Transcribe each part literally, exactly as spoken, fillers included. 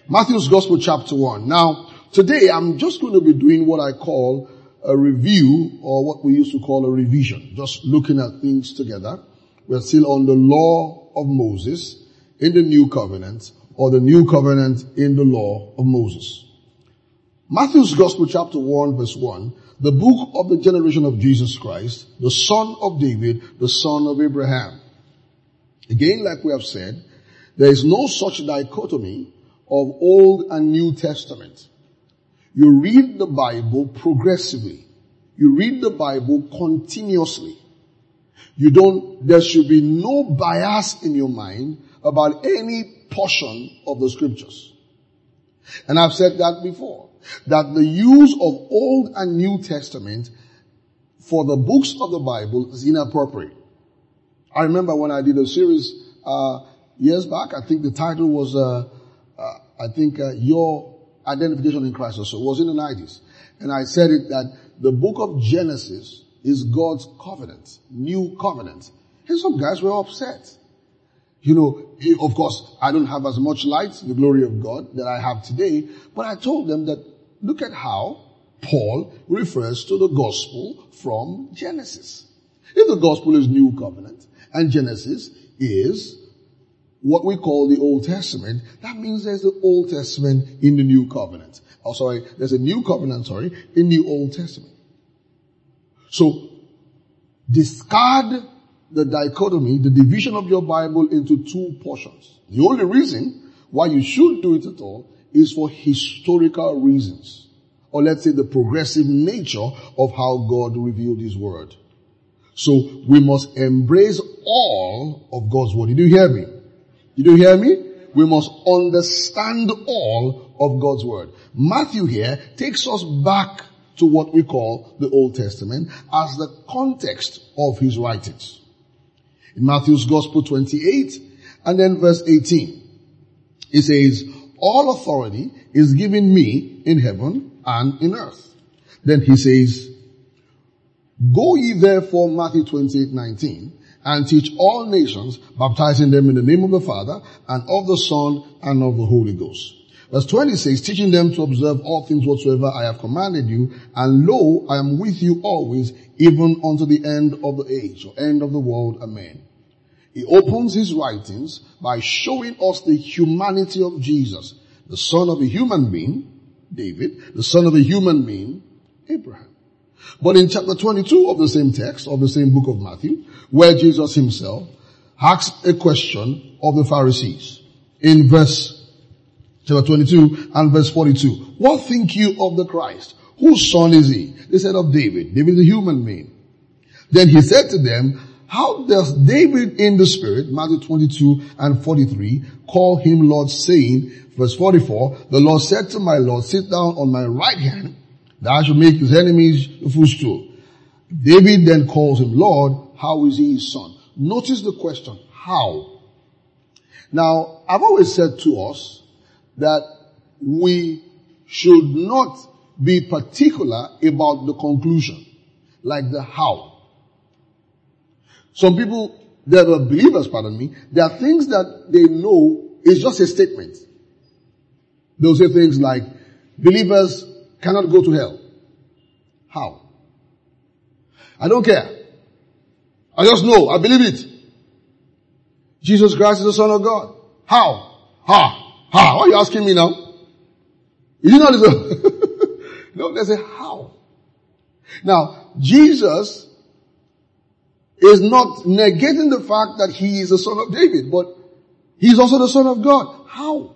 Matthew's Gospel chapter one. Now, today I'm just going to be doing what I call a review, or what we used to call a revision. Just looking at things together. We're still on the law of Moses in the new covenant, or the new covenant in the law of Moses. Matthew's Gospel chapter one verse one, the book of the generation of Jesus Christ, the son of David, the son of Abraham. Again, like we have said, there is no such dichotomy of Old and New Testament. You read the Bible progressively. You read the Bible continuously. You don't, there should be no bias in your mind about any portion of the scriptures. And I've said that before, that the use of Old and New Testament for the books of the Bible is inappropriate. I remember when I did a series, uh, years back, I think the title was, uh, uh I think, uh, Your Identification in Christ, or so. It was in the nineties. And I said it that the book of Genesis is God's covenant, new covenant. And some guys were upset. You know, of course, I don't have as much light, the glory of God, that I have today, but I told them that look at how Paul refers to the gospel from Genesis. If the gospel is new covenant and Genesis is what we call the Old Testament, that means there's the Old Testament in the new covenant. Oh, sorry, there's a new covenant, sorry, in the Old Testament. So, discard the dichotomy, the division of your Bible into two portions. The only reason why you should do it at all is for historical reasons. Or let's say the progressive nature of how God revealed His Word. So, we must embrace all of God's Word. Did you hear me? Did you hear me? We must understand all of God's Word. Matthew here takes us back to what we call the Old Testament as the context of his writings. In Matthew's Gospel twenty-eight and then verse eighteen, it says, all authority is given me in heaven and in earth. Then he says, go ye therefore, Matthew twenty-eight nineteen, and teach all nations, baptizing them in the name of the Father and of the Son and of the Holy Ghost. Verse twenty-six, teaching them to observe all things whatsoever I have commanded you, and lo, I am with you always, even unto the end of the age, or end of the world. Amen. He opens his writings by showing us the humanity of Jesus, the son of a human being, David, the son of a human being, Abraham. But in chapter twenty-two of the same text, of the same book of Matthew, where Jesus himself asks a question of the Pharisees, in verse chapter twenty-two and verse forty-two. What think you of the Christ? Whose son is he? They said of David. David is a human being. Then he said to them, how does David in the spirit, Matthew twenty-two and forty-three, call him Lord, saying, verse forty-four, the Lord said to my Lord, sit down on my right hand, that I should make his enemies a footstool. David then calls him Lord, how is he his son? Notice the question, how? Now, I've always said to us that we should not be particular about the conclusion, like the how. Some people, they are believers, pardon me, there are things that they know is just a statement. They'll say things like, believers cannot go to hell. How? I don't care. I just know, I believe it. Jesus Christ is the Son of God. How? How? How? Why are you asking me now? Is it not the No, there's a how. Now, Jesus is not negating the fact that he is the son of David, but he's also the Son of God. How?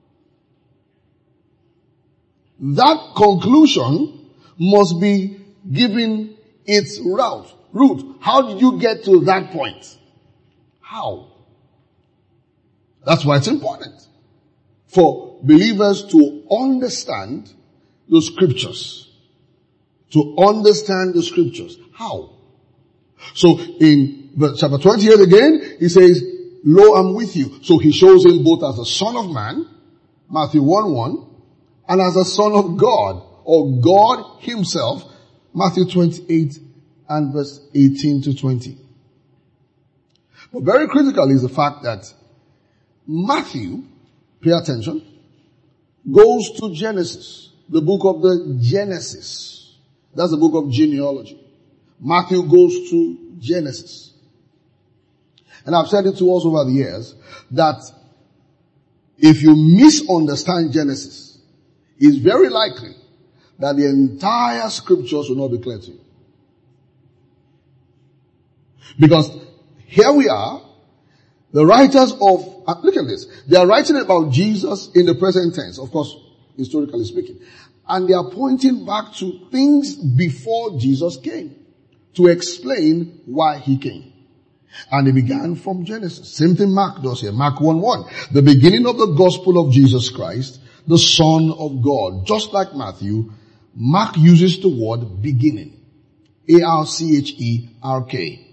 That conclusion must be given its route, route. How did you get to that point? How? That's why it's important for believers to understand the scriptures. To understand the scriptures. How? So in chapter twenty-eight again, he says, lo, I'm with you. So he shows him both as the Son of Man, Matthew one one, and as the Son of God, or God himself, Matthew twenty-eight and verse eighteen to twenty. But very critical is the fact that Matthew, pay attention, goes to Genesis, the book of the Genesis. That's the book of genealogy. Matthew goes to Genesis. And I've said it to us over the years that if you misunderstand Genesis, it's very likely that the entire scriptures will not be clear to you. Because here we are, the writers of, uh, look at this, they are writing about Jesus in the present tense, of course, historically speaking. And they are pointing back to things before Jesus came to explain why he came. And they began from Genesis. Same thing Mark does here. Mark one one. The beginning of the gospel of Jesus Christ, the Son of God. Just like Matthew, Mark uses the word beginning. A R C H E R K.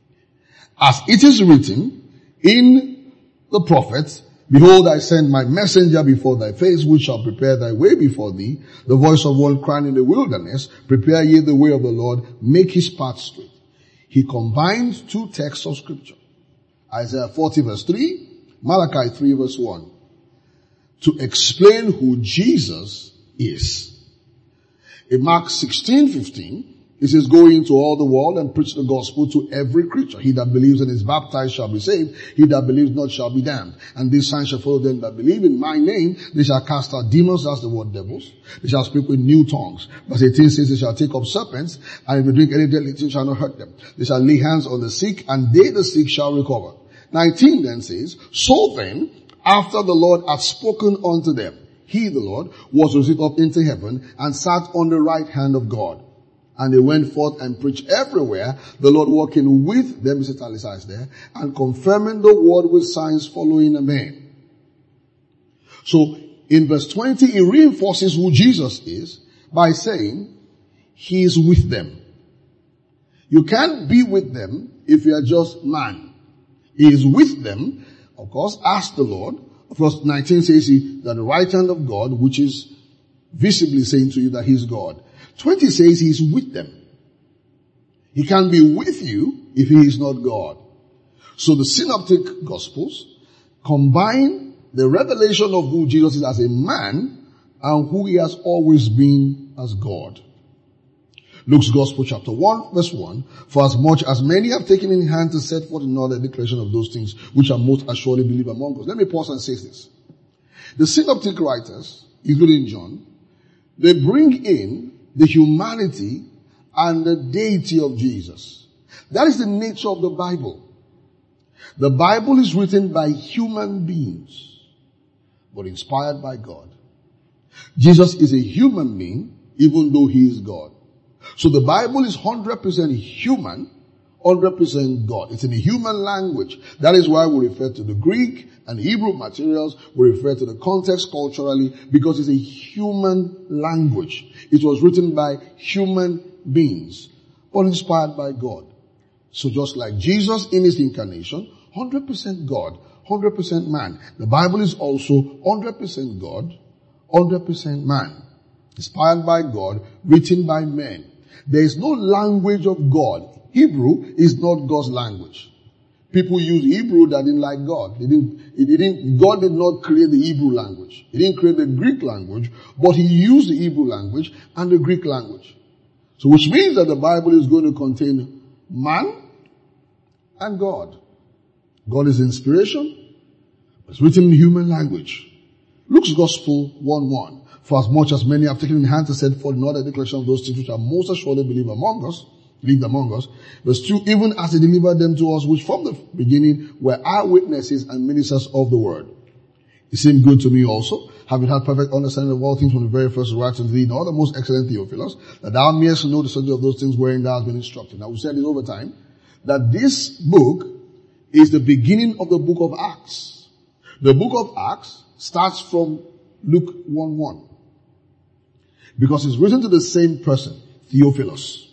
As it is written in the prophets, behold, I send my messenger before thy face, which shall prepare thy way before thee. The voice of one crying in the wilderness, prepare ye the way of the Lord, make his path straight. He combines two texts of scripture. Isaiah forty verse three, Malachi three verse one. To explain who Jesus is. In Mark sixteen fifteen, it says, go into all the world and preach the gospel to every creature. He that believes and is baptized shall be saved. He that believes not shall be damned. And these signs shall follow them that believe in my name. They shall cast out demons, that's the word devils. They shall speak with new tongues. Verse eighteen says, they shall take up serpents, and if they drink any deadly thing shall not hurt them. They shall lay hands on the sick, and they the sick shall recover. nineteen then says, so then, after the Lord had spoken unto them, he, the Lord, was received up into heaven and sat on the right hand of God. And they went forth and preached everywhere, the Lord working with them, is italicized there, and confirming the word with signs following amen. So, in verse twenty, he reinforces who Jesus is by saying, he is with them. You can't be with them if you are just man. He is with them, of course, as the Lord. Verse nineteen says he, that the right hand of God, which is visibly saying to you that he is God. twenty says he is with them. He can't be with you if he is not God. So the synoptic gospels combine the revelation of who Jesus is as a man and who he has always been as God. Luke's Gospel chapter one verse one, for as much as many have taken in hand to set forth in order the declaration of those things which are most assuredly believed among us. Let me pause and say this. The synoptic writers, including John, they bring in the humanity and the deity of Jesus. That is the nature of the Bible. The Bible is written by human beings, but inspired by God. Jesus is a human being, even though he is God. So the Bible is one hundred percent human, one hundred percent God. It's in a human language. That is why we refer to the Greek and Hebrew materials. We refer to the context culturally because it's a human language. It was written by human beings, but inspired by God. So just like Jesus in his incarnation, one hundred percent God, one hundred percent man. The Bible is also one hundred percent God, one hundred percent man. Inspired by God, written by men. There is no language of God. Hebrew is not God's language. People use Hebrew that didn't like God. They didn't, it didn't, God did not create the Hebrew language. He didn't create the Greek language, but he used the Hebrew language and the Greek language. So which means that the Bible is going to contain man and God. God is inspiration. It's written in human language. Luke's Gospel one one. For as much as many have taken in hand to set forth in order the declaration of those things which are most assuredly believed among us, believed among us. Verse two, even as he delivered them to us, which from the beginning were eyewitnesses and ministers of the word. It seemed good to me also, having had perfect understanding of all things from the very first writing to thee, all the most excellent Theophilus, that thou mayest know the subject of those things wherein thou hast been instructed. Now we said this over time, that this book is the beginning of the book of Acts. The book of Acts starts from Luke one one. Because it's written to the same person, Theophilus.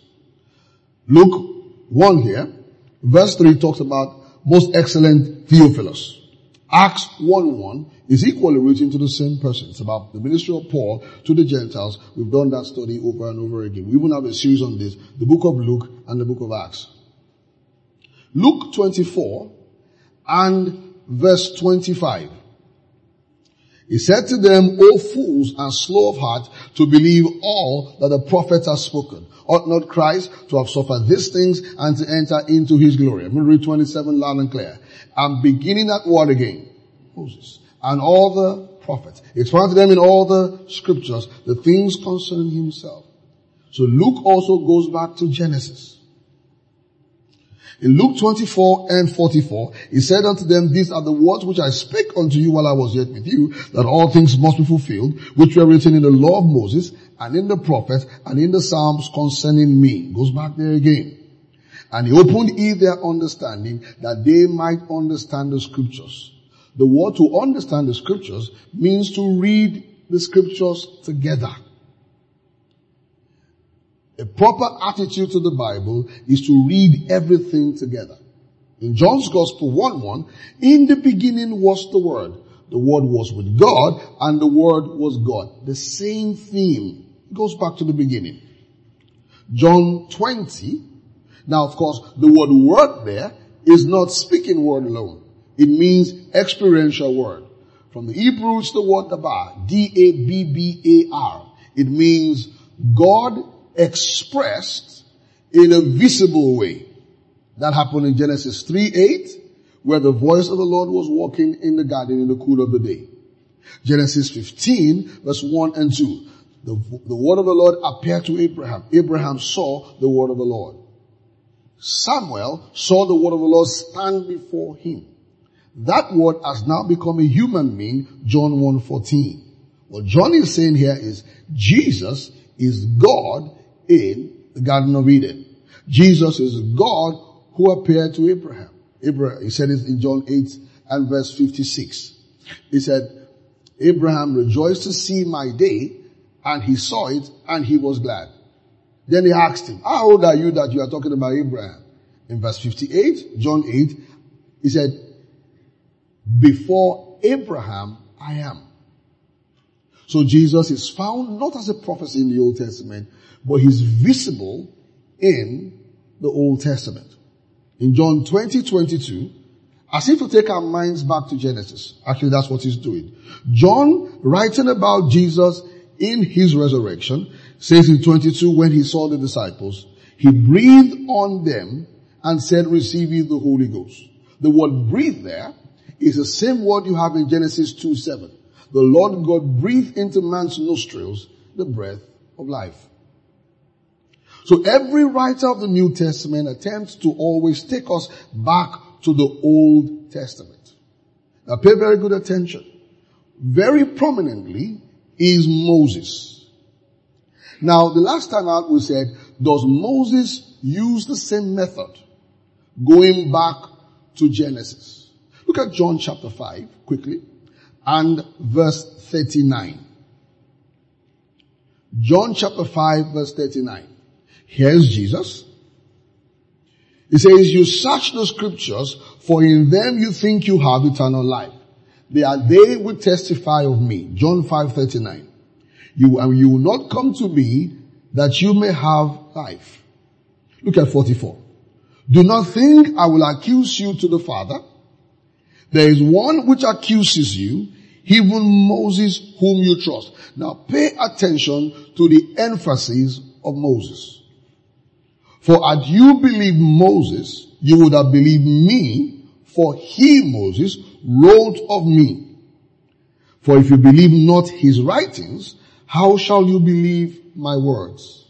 Luke one here, verse three talks about most excellent Theophilus. Acts one one is equally written to the same person. It's about the ministry of Paul to the Gentiles. We've done that study over and over again. We even have a series on this, the book of Luke and the book of Acts. Luke twenty-four and verse twenty-five. He said to them, O fools and slow of heart to believe all that the prophets have spoken. Ought not Christ to have suffered these things and to enter into his glory? I'm going to read twenty-seven loud and clear. I'm beginning that word again. Moses and all the prophets. He explained to them in all the scriptures the things concerning himself. So Luke also goes back to Genesis. In Luke twenty-four and forty-four, he said unto them, these are the words which I spake unto you while I was yet with you, that all things must be fulfilled, which were written in the law of Moses, and in the prophets, and in the Psalms concerning me. Goes back there again. And he opened ye their understanding, that they might understand the scriptures. The word to understand the scriptures means to read the scriptures together. A proper attitude to the Bible is to read everything together. In John's Gospel one one, in the beginning was the Word. The Word was with God, and the Word was God. The same theme. It goes back to the beginning. John twenty. Now, of course, the word word there is not speaking word alone. It means experiential word. From the Hebrew, it's the word dabar. D A B B A R. It means God expressed in a visible way. That happened in Genesis three eight, where the voice of the Lord was walking in the garden in the cool of the day. Genesis fifteen, verse one and two. The, the word of the Lord appeared to Abraham. Abraham saw the word of the Lord. Samuel saw the word of the Lord stand before him. That word has now become a human being, John one fourteen. What John is saying here is Jesus is God in the Garden of Eden. Jesus is God who appeared to Abraham. Abraham, he said it in John eight and verse fifty-six. He said, Abraham rejoiced to see my day, and he saw it, and he was glad. Then he asked him, how old are you that you are talking about Abraham? In verse fifty-eight, John eight, he said, before Abraham I am. So Jesus is found not as a prophecy in the Old Testament, but he's visible in the Old Testament. In John twenty twenty-two, as if to take our minds back to Genesis. Actually, that's what he's doing. John, writing about Jesus in his resurrection, says in twenty-two, when he saw the disciples, he breathed on them and said, receive ye the Holy Ghost. The word breathe there is the same word you have in Genesis two seven. The Lord God breathed into man's nostrils the breath of life. So every writer of the New Testament attempts to always take us back to the Old Testament. Now pay very good attention. Very prominently is Moses. Now the last time out we said, does Moses use the same method going back to Genesis? Look at John chapter five quickly and verse thirty-nine. John chapter five verse thirty-nine. Here's Jesus. He says, you search the scriptures, for in them you think you have eternal life. They are they which testify of me. John five thirty-nine. You, and you will not come to me that you may have life. Look at forty-four. Do not think I will accuse you to the Father. There is one which accuses you, even Moses whom you trust. Now pay attention to the emphasis of Moses. For had you believed Moses, you would have believed me, for he, Moses, wrote of me. For if you believe not his writings, how shall you believe my words?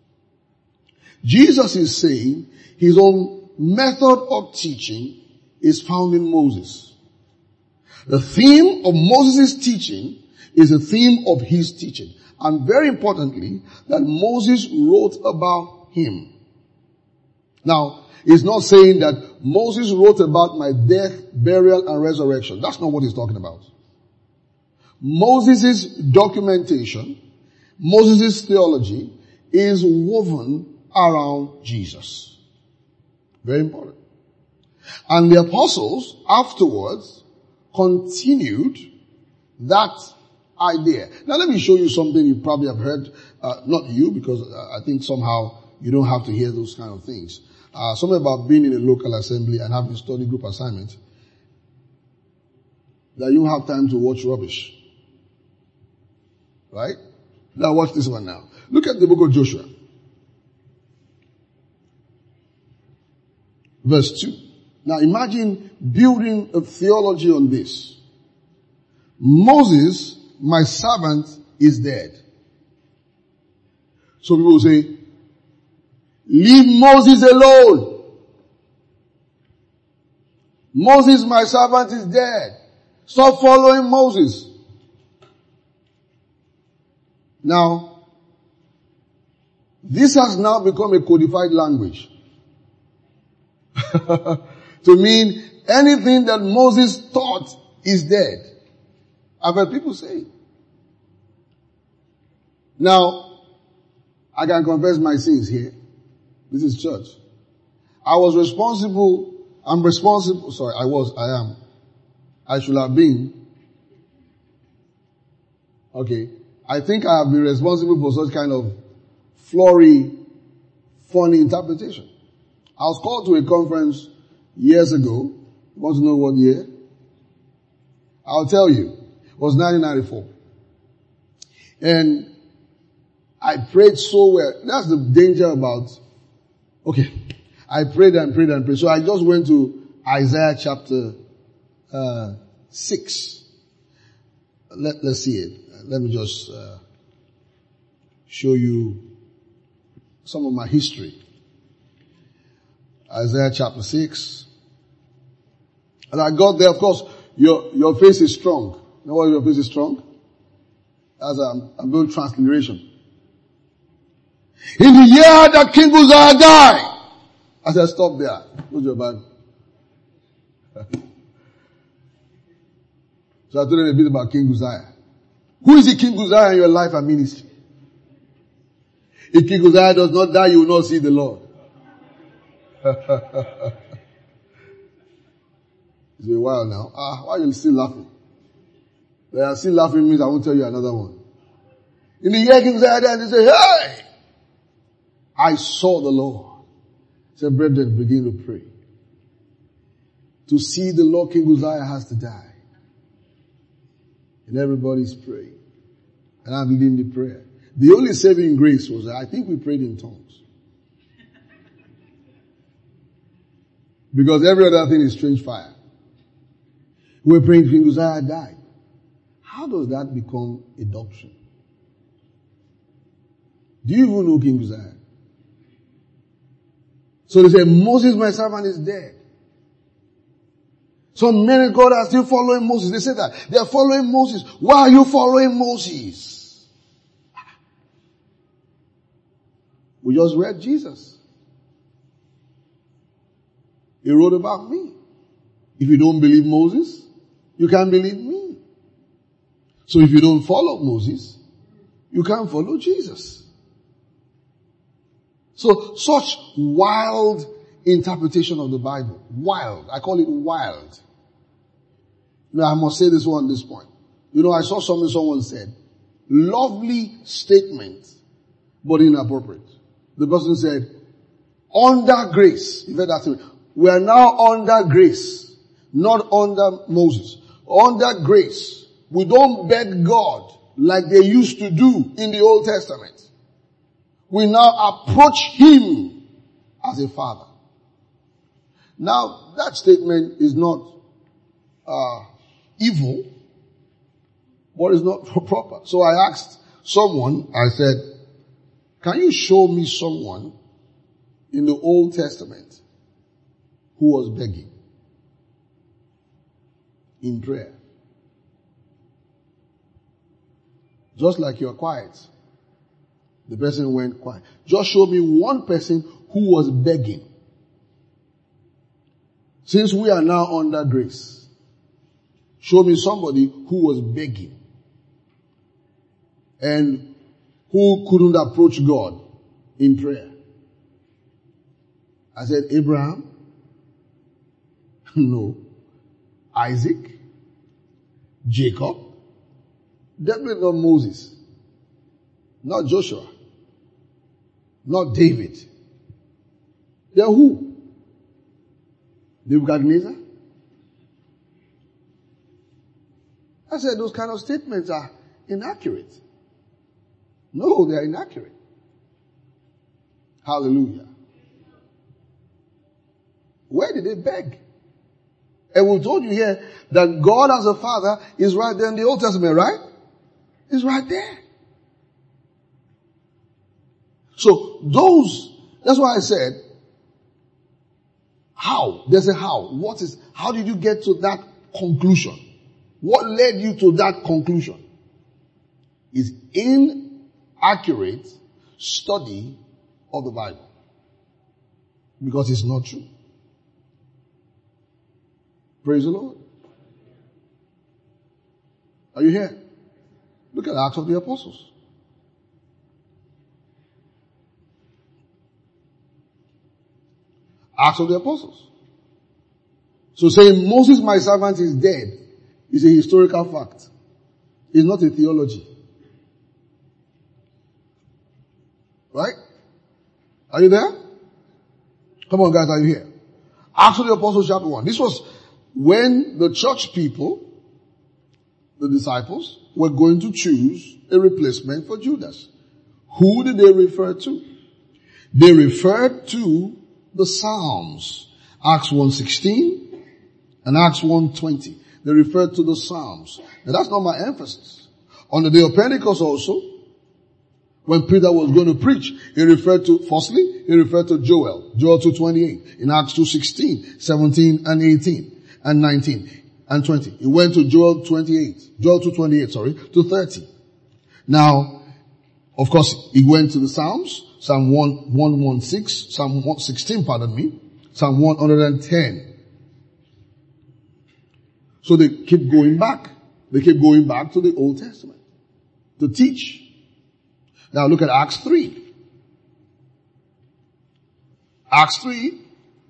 Jesus is saying his own method of teaching is found in Moses. The theme of Moses' teaching is the theme of his teaching. And very importantly, that Moses wrote about him. Now, it's not saying that Moses wrote about my death, burial, and resurrection. That's not what he's talking about. Moses' documentation, Moses' theology is woven around Jesus. Very important. And the apostles afterwards continued that idea. Now let me show you something you probably have heard, uh, not you, because I think somehow you don't have to hear those kind of things. Uh, something about being in a local assembly and having study group assignment, that you have time to watch rubbish. Right? Now watch this one now. Look at the book of Joshua. Verse two. Now imagine building a theology on this. Moses, my servant, is dead. So people will say, leave Moses alone. Moses, my servant, is dead. Stop following Moses. Now, this has now become a codified language. To mean anything that Moses taught is dead. I've heard people say it. Now, I can confess my sins here. This is church. I was responsible, I'm responsible, sorry, I was, I am. I should have been. Okay. I think I have been responsible for such kind of flowery, funny interpretation. I was called to a conference years ago. You want to know what year? I'll tell you. It was nineteen ninety-four. And I prayed so well. That's the danger about, okay, I prayed and prayed and prayed. So I just went to Isaiah chapter uh, six. Let, let's see it. Let me just uh, show you some of my history. Isaiah chapter six. And I got there, of course, your, your face is strong. You know why your face is strong? As a, a good transliteration. In the year that King Uzziah died. I said, stop there. What's your bag? So I told them a bit about King Uzziah. Who is the King Uzziah in your life and ministry? If King Uzziah does not die, you will not see the Lord. It's a while now. Ah, why are you still laughing? They are still laughing means I won't tell you another one. In the year King Uzziah died, they say, hey! I saw the Lord. Say, brethren, begin to pray. To see the Lord, King Uzziah has to die. And everybody's praying. And I'm leading the prayer. The only saving grace was that I think we prayed in tongues. Because every other thing is strange fire. We were praying King Uzziah died. How does that become a doctrine? Do you even know King Uzziah? So they say, Moses, my servant, is dead. Some men of God are still following Moses. They say that. They are following Moses. Why are you following Moses? We just read Jesus. He wrote about me. If you don't believe Moses, you can't believe me. So if you don't follow Moses, you can't follow Jesus. So such wild interpretation of the Bible. Wild. I call it wild. Now I must say this one at this point. You know, I saw something someone said. Lovely statement, but inappropriate. The person said, under grace. You heard that statement. We are now under grace, not under Moses. Under grace. We don't beg God like they used to do in the Old Testament. We now approach Him as a Father. Now, that statement is not uh, evil, but it's not proper. So I asked someone, I said, can you show me someone in the Old Testament who was begging in prayer? Just like you're quiet. The person went quiet. Just show me one person who was begging. Since we are now under grace, show me somebody who was begging and who couldn't approach God in prayer. I said, Abraham? No. Isaac? Jacob? Definitely not Moses. Not Joshua. Not David. They're who? Nebuchadnezzar? I said those kind of statements are inaccurate. No, they are inaccurate. Hallelujah. Where did they beg? And we told you here that God as a father is right there in the Old Testament, right? It's right there. So those, that's why I said, how? There's a how. What is, how did you get to that conclusion? What led you to that conclusion? Is inaccurate study of the Bible. Because it's not true. Praise the Lord. Are you here? Look at Acts of the Apostles. Acts of the Apostles. So saying Moses my servant is dead is a historical fact. It's not a theology. Right? Are you there? Come on guys, are you here? Acts of the Apostles chapter one. This was when the church people, the disciples, were going to choose a replacement for Judas. Who did they refer to? They referred to the Psalms. Acts one sixteen and Acts one twenty. They referred to the Psalms. Now that's not my emphasis. On the day of Pentecost also, when Peter was going to preach, he referred to, firstly, he referred to Joel. Joel two twenty-eight. In Acts two sixteen, seventeen and eighteen and nineteen and twenty. He went to Joel twenty-eight. Joel two twenty-eight, sorry, to thirty. Now, of course, he went to the Psalms. Psalm one sixteen, Psalm one sixteen, pardon me. Psalm one hundred ten. So they keep going back. They keep going back to the Old Testament to teach. Now look at Acts three. Acts three,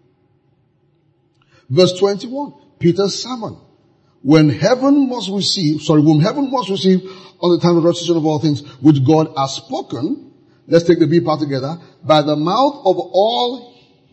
verse twenty-one. Peter's sermon. When heaven must receive, sorry, when heaven must receive on the time of the restitution of all things, which God has spoken, let's take the B part together, by the mouth of all,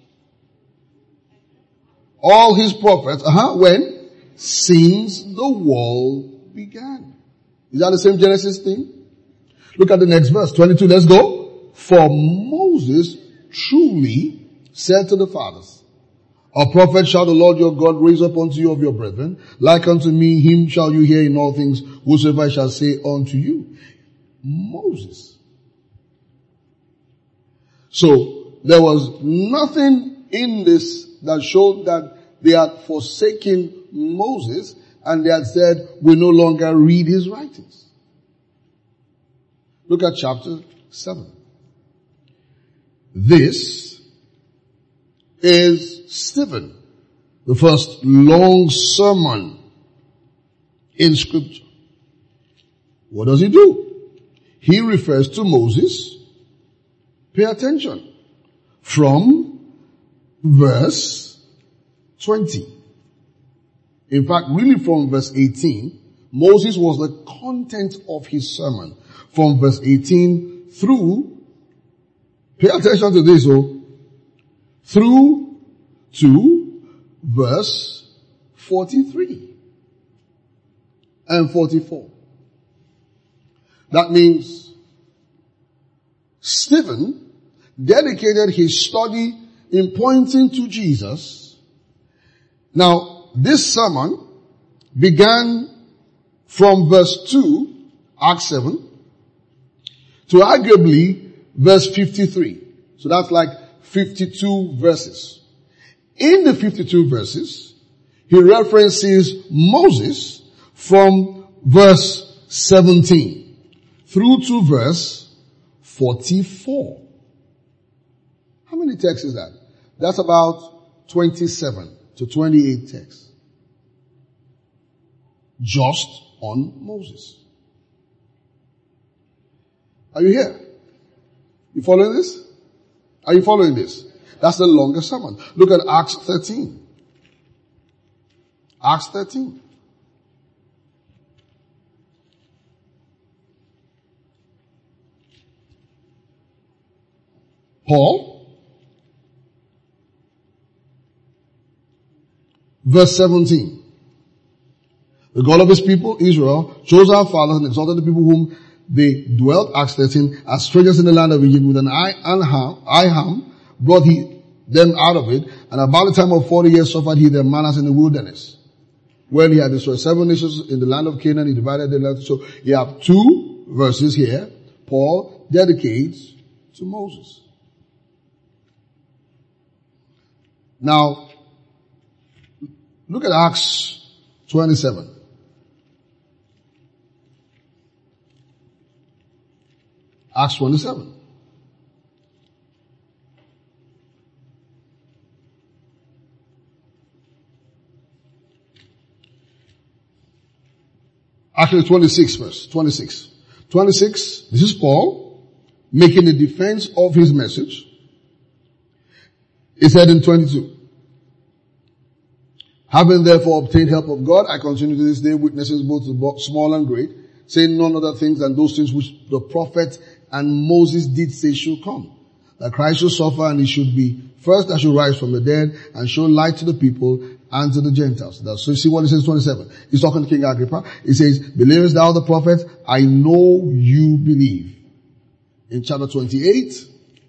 all his prophets, uh-huh, when? Since the world began. Is that the same Genesis thing? Look at the next verse, twenty-two, let's go. For Moses truly said to the fathers, a prophet shall the Lord your God raise up unto you of your brethren, like unto me, him shall you hear in all things, whatsoever I shall say unto you. Moses. So, there was nothing in this that showed that they had forsaken Moses and they had said, we no longer read his writings. Look at chapter seven. This is Stephen, the first long sermon in scripture. What does he do? He refers to Moses. Pay attention. From verse twenty. In fact, really from verse eighteen, Moses was the content of his sermon. From verse eighteen through, pay attention to this, oh, through to verse forty-three and forty-four. That means Stephen dedicated his study in pointing to Jesus. Now, this sermon began from verse two, Acts seven, to arguably verse fifty-three. So that's like fifty-two verses. In the fifty-two verses, he references Moses from verse seventeen through to verse forty-four. How many texts is that? That's about twenty-seven to twenty-eight texts. Just on Moses. Are you here? You following this? Are you following this? That's the longest sermon. Look at Acts thirteen. Acts thirteen. Paul, verse seventeen. The God of his people, Israel, chose our fathers and exalted the people whom they dwelt, Acts thirteen, as strangers in the land of Egypt with an Iham, brought he them out of it, and about the time of forty years suffered he their manners in the wilderness. When he had destroyed seven nations in the land of Canaan, he divided the land. So you have two verses here. Paul dedicates to Moses. Now, look at Acts twenty-seven. Acts twenty-seven. Actually, twenty-six verse, twenty-six. twenty-six, this is Paul making a defense of his message. He said in twenty-two, having therefore obtained help of God, I continue to this day witnesses both small and great, saying none other things than those things which the prophet and Moses did say should come. That Christ should suffer and he should be first that should rise from the dead and show light to the people and to the Gentiles. So you see what he says, twenty-seven. He's talking to King Agrippa. He says, believest thou the prophet? I know you believe. In chapter twenty-eight,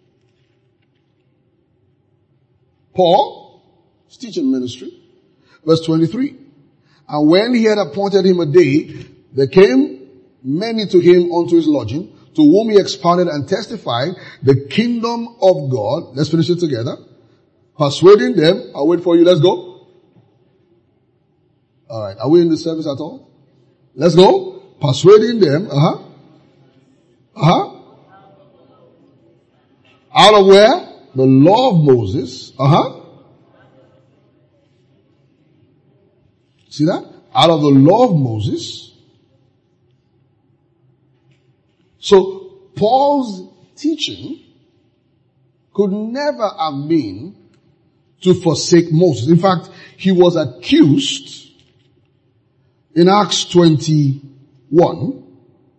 Paul, his teaching ministry, verse twenty-three. And when he had appointed him a day, there came many to him unto his lodging, to whom he expounded and testified the kingdom of God. Let's finish it together. Persuading them. I'll wait for you. Let's go. Alright. Are we in the service at all? Let's go. Persuading them. Uh-huh. Uh-huh. Out of where? The law of Moses. Uh-huh. See that? Out of the law of Moses. So, Paul's teaching could never have been to forsake Moses. In fact, he was accused in Acts twenty-one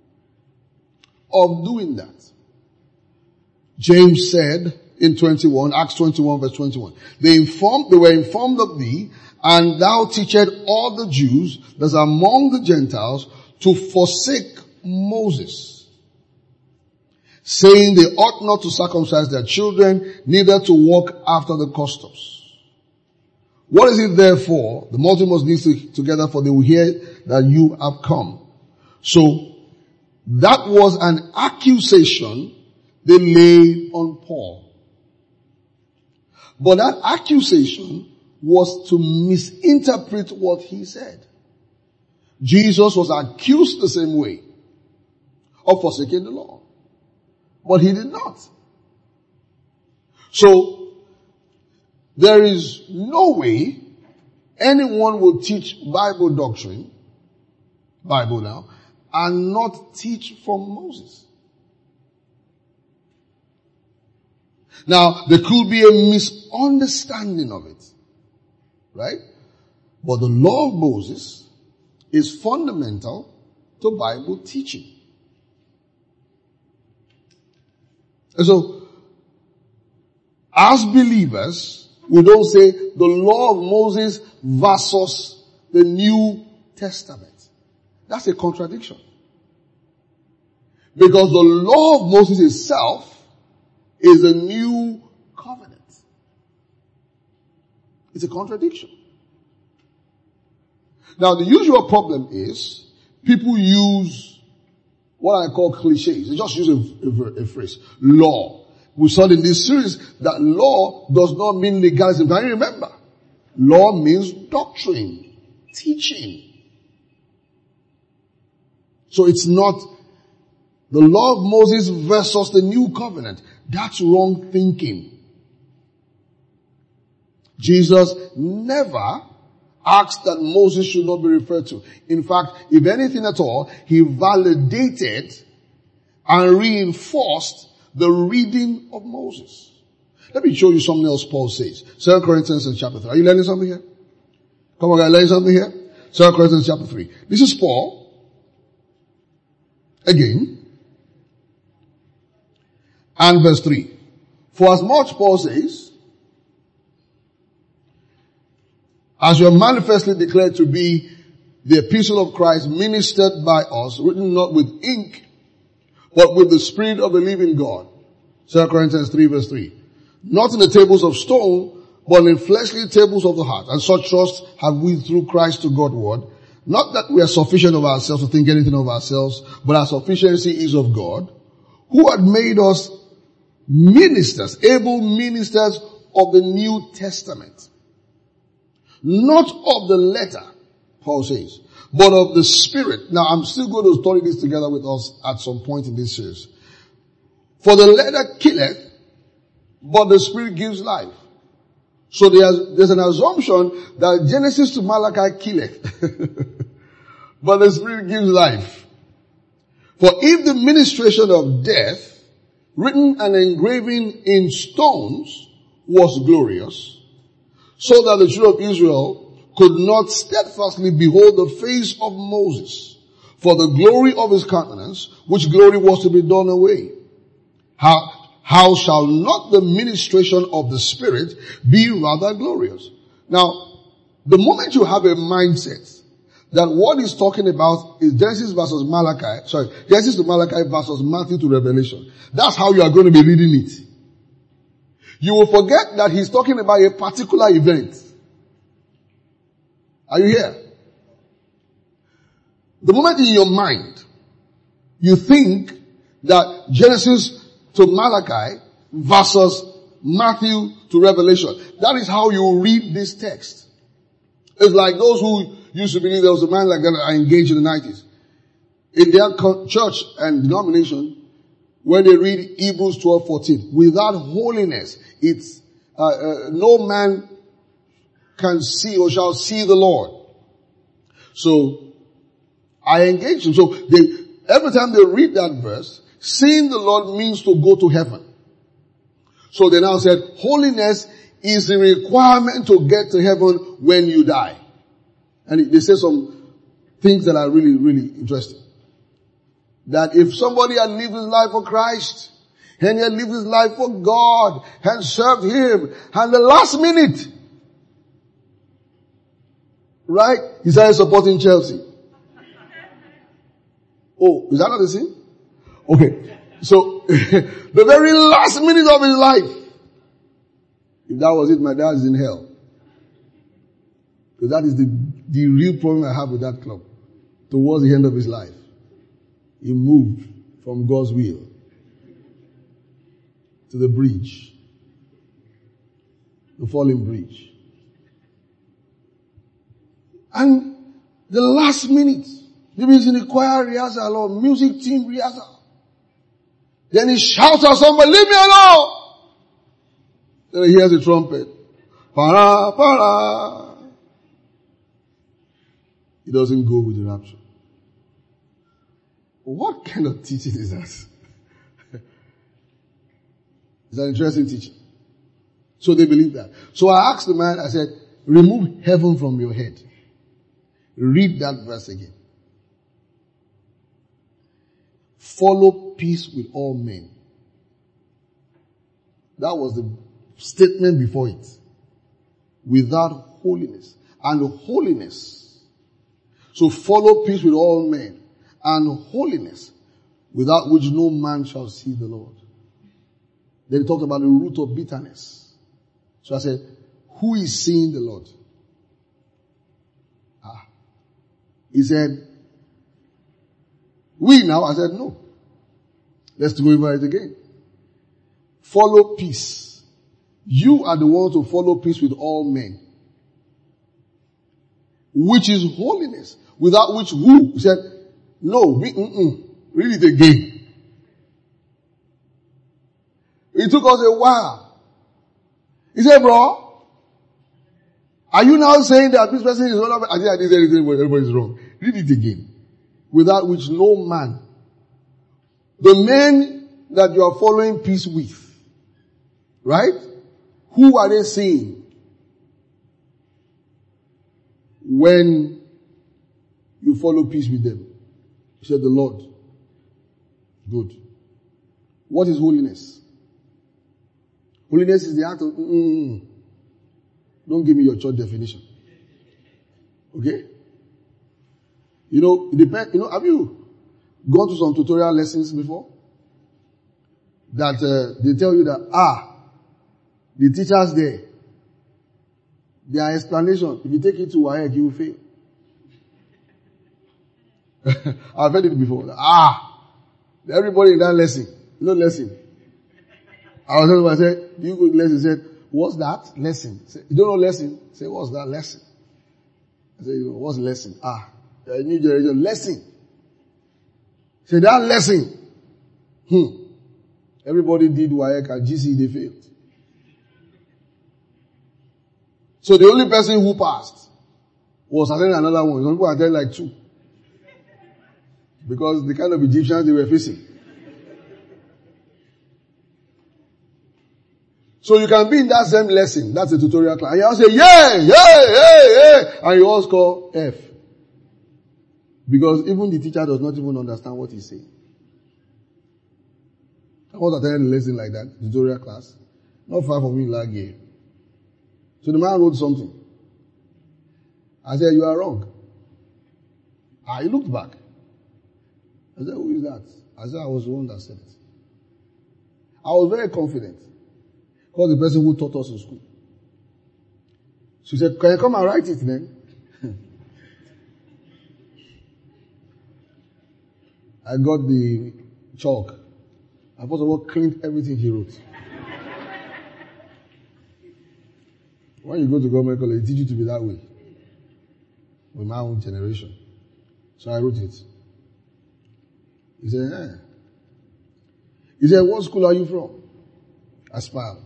of doing that. James said in twenty-one, Acts twenty-one verse twenty-one, they informed, they were informed of thee, and thou teachest all the Jews that are among the Gentiles to forsake Moses, saying they ought not to circumcise their children, neither to walk after the customs. What is it therefore? The multitude must knit together, for they will hear that you have come. So, that was an accusation they laid on Paul. But that accusation was to misinterpret what he said. Jesus was accused the same way of forsaking the law. But he did not. So, there is no way anyone will teach Bible doctrine, Bible now, and not teach from Moses. Now, there could be a misunderstanding of it, right? But the law of Moses is fundamental to Bible teaching. And so, as believers, we don't say the law of Moses versus the New Testament. That's a contradiction. Because the law of Moses itself is a new covenant. It's a contradiction. Now the usual problem is people use what I call cliches. They just use a, a, a phrase. Law. We saw in this series that law does not mean legalism. Can you remember? Law means doctrine, teaching. So it's not the law of Moses versus the new covenant. That's wrong thinking. Jesus never asked that Moses should not be referred to. In fact, if anything at all, he validated and reinforced the reading of Moses. Let me show you something else Paul says. Second Corinthians chapter three. Are you learning something here? Come on, guys, learning something here? Second Corinthians chapter three. This is Paul. Again. And verse three. For as much, Paul says, as you are manifestly declared to be the epistle of Christ ministered by us, written not with ink, but with the Spirit of the living God. Second Corinthians three verse three. Not in the tables of stone, but in fleshly tables of the heart. And such trust have we through Christ to Godward. Not that we are sufficient of ourselves to think anything of ourselves, but our sufficiency is of God, who had made us ministers, able ministers of the New Testament. Not of the letter, Paul says, but of the Spirit. Now I'm still going to study this together with us at some point in this series. For the letter killeth, but the Spirit gives life. So there's, there's an assumption that Genesis to Malachi killeth, but the Spirit gives life. For if the ministration of death, written and engraven in stones, was glorious, so that the children of Israel could not steadfastly behold the face of Moses, for the glory of his countenance, which glory was to be done away. How, how shall not the ministration of the Spirit be rather glorious? Now, the moment you have a mindset that what he's talking about is Genesis versus Malachi, sorry, Genesis to Malachi versus Matthew to Revelation, that's how you are going to be reading it. You will forget that he's talking about a particular event. Are you here? The moment in your mind you think that Genesis to Malachi versus Matthew to Revelation, that is how you read this text. It's like those who used to believe there was a man like that I engaged in the nineties. In their church and denomination, when they read Hebrews twelve fourteen, without holiness, it's, uh, uh, no man can see or shall see the Lord. So, I engage them. So, they, every time they read that verse, seeing the Lord means to go to heaven. So they now said, holiness is the requirement to get to heaven when you die. And they say some things that are really, really interesting. That if somebody had lived his life for Christ, and he had lived his life for God, and served Him, and the last minute, right, he started supporting Chelsea. Oh, is that not the same? Okay. So, the very last minute of his life, if that was it, my dad is in hell. Because that is the, the real problem I have with that club. Towards the end of his life, he moved from God's will to the bridge, the falling bridge. And the last minute, maybe he's in the choir rehearsal or music team rehearsal. Then he shouts at somebody, leave me alone! Then he hears the trumpet. Para, para. He doesn't go with the rapture. What kind of teaching is that? It's an interesting teaching. So they believe that. So I asked the man, I said, remove heaven from your head. Read that verse again. Follow peace with all men. That was the statement before it. Without holiness. And holiness. So follow peace with all men. And holiness, without which no man shall see the Lord. Then he talked about the root of bitterness. So I said, who is seeing the Lord? Ah. He said, we now. I said, no. Let's go over it again. Follow peace. You are the one to follow peace with all men. Which is holiness. Without which who? He said, no, we, mm-mm. Read it again. It took us a while. He said, bro, are you now saying that this person is wrong? I think I didn't say anything, but everybody is wrong. Read it again. Without which no man. The men that you are following peace with, right? Who are they seeing when you follow peace with them? He said, the Lord. Good. What is holiness? Holiness is the act of, mm, don't give me your church definition. Okay? You know, it depends, you know, have you gone to some tutorial lessons before? that uh, they tell you that, ah, the teachers there, their explanation, if you take it to W A E C, you will fail. I've heard it before. Ah, everybody in that lesson, no lesson. I was telling him, I said, do you go to lesson? He said, what's that? Lesson. I said, you don't know lesson? I said, what's that lesson? I said, what's lesson? Ah, a new generation. Lesson. I said, that lesson. Hmm. Everybody did W A E C and G C E, they failed. So the only person who passed was attending another one. Some people attended like two. Because the kind of Egyptians they were facing. So you can be in that same lesson. That's a tutorial class. And you all say, yeah, yeah, yeah, yeah. And you all score F. Because even the teacher does not even understand what he's saying. I was attending a lesson like that, tutorial class. Not far from me in Lagay. So the man wrote something. I said, you are wrong. Ah, he looked back. I said, who is that? I said, I was the one that said it. I was very confident. Because the person who taught us in school. She said, can you come and write it then? I got the chalk. I first of all cleaned everything he wrote. When you go to government college, they teach you to be that way. With my own generation. So I wrote it. He said, eh. He said, what school are you from? I smiled.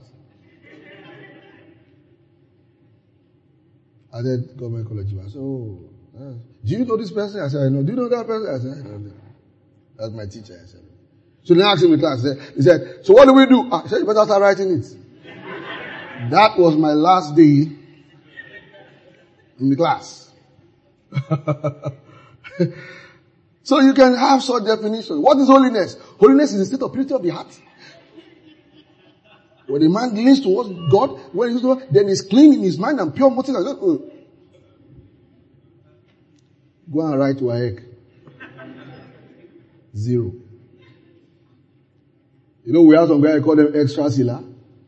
I said, government college. I said, oh. Uh, do you know this person? I said, I know. Do you know that person? I said, I know. That's my teacher. I said. So then I asked him in class. He said, he said, so what do we do? I said, you better start writing it. That was my last day in the class. So you can have such definition. What is holiness? Holiness is a state of purity of the heart. When a man leans towards God, when he's towards, then he's clean in his mind and pure motive. Go and write W A E C. Zero. You know, we have some guys call them extra sila.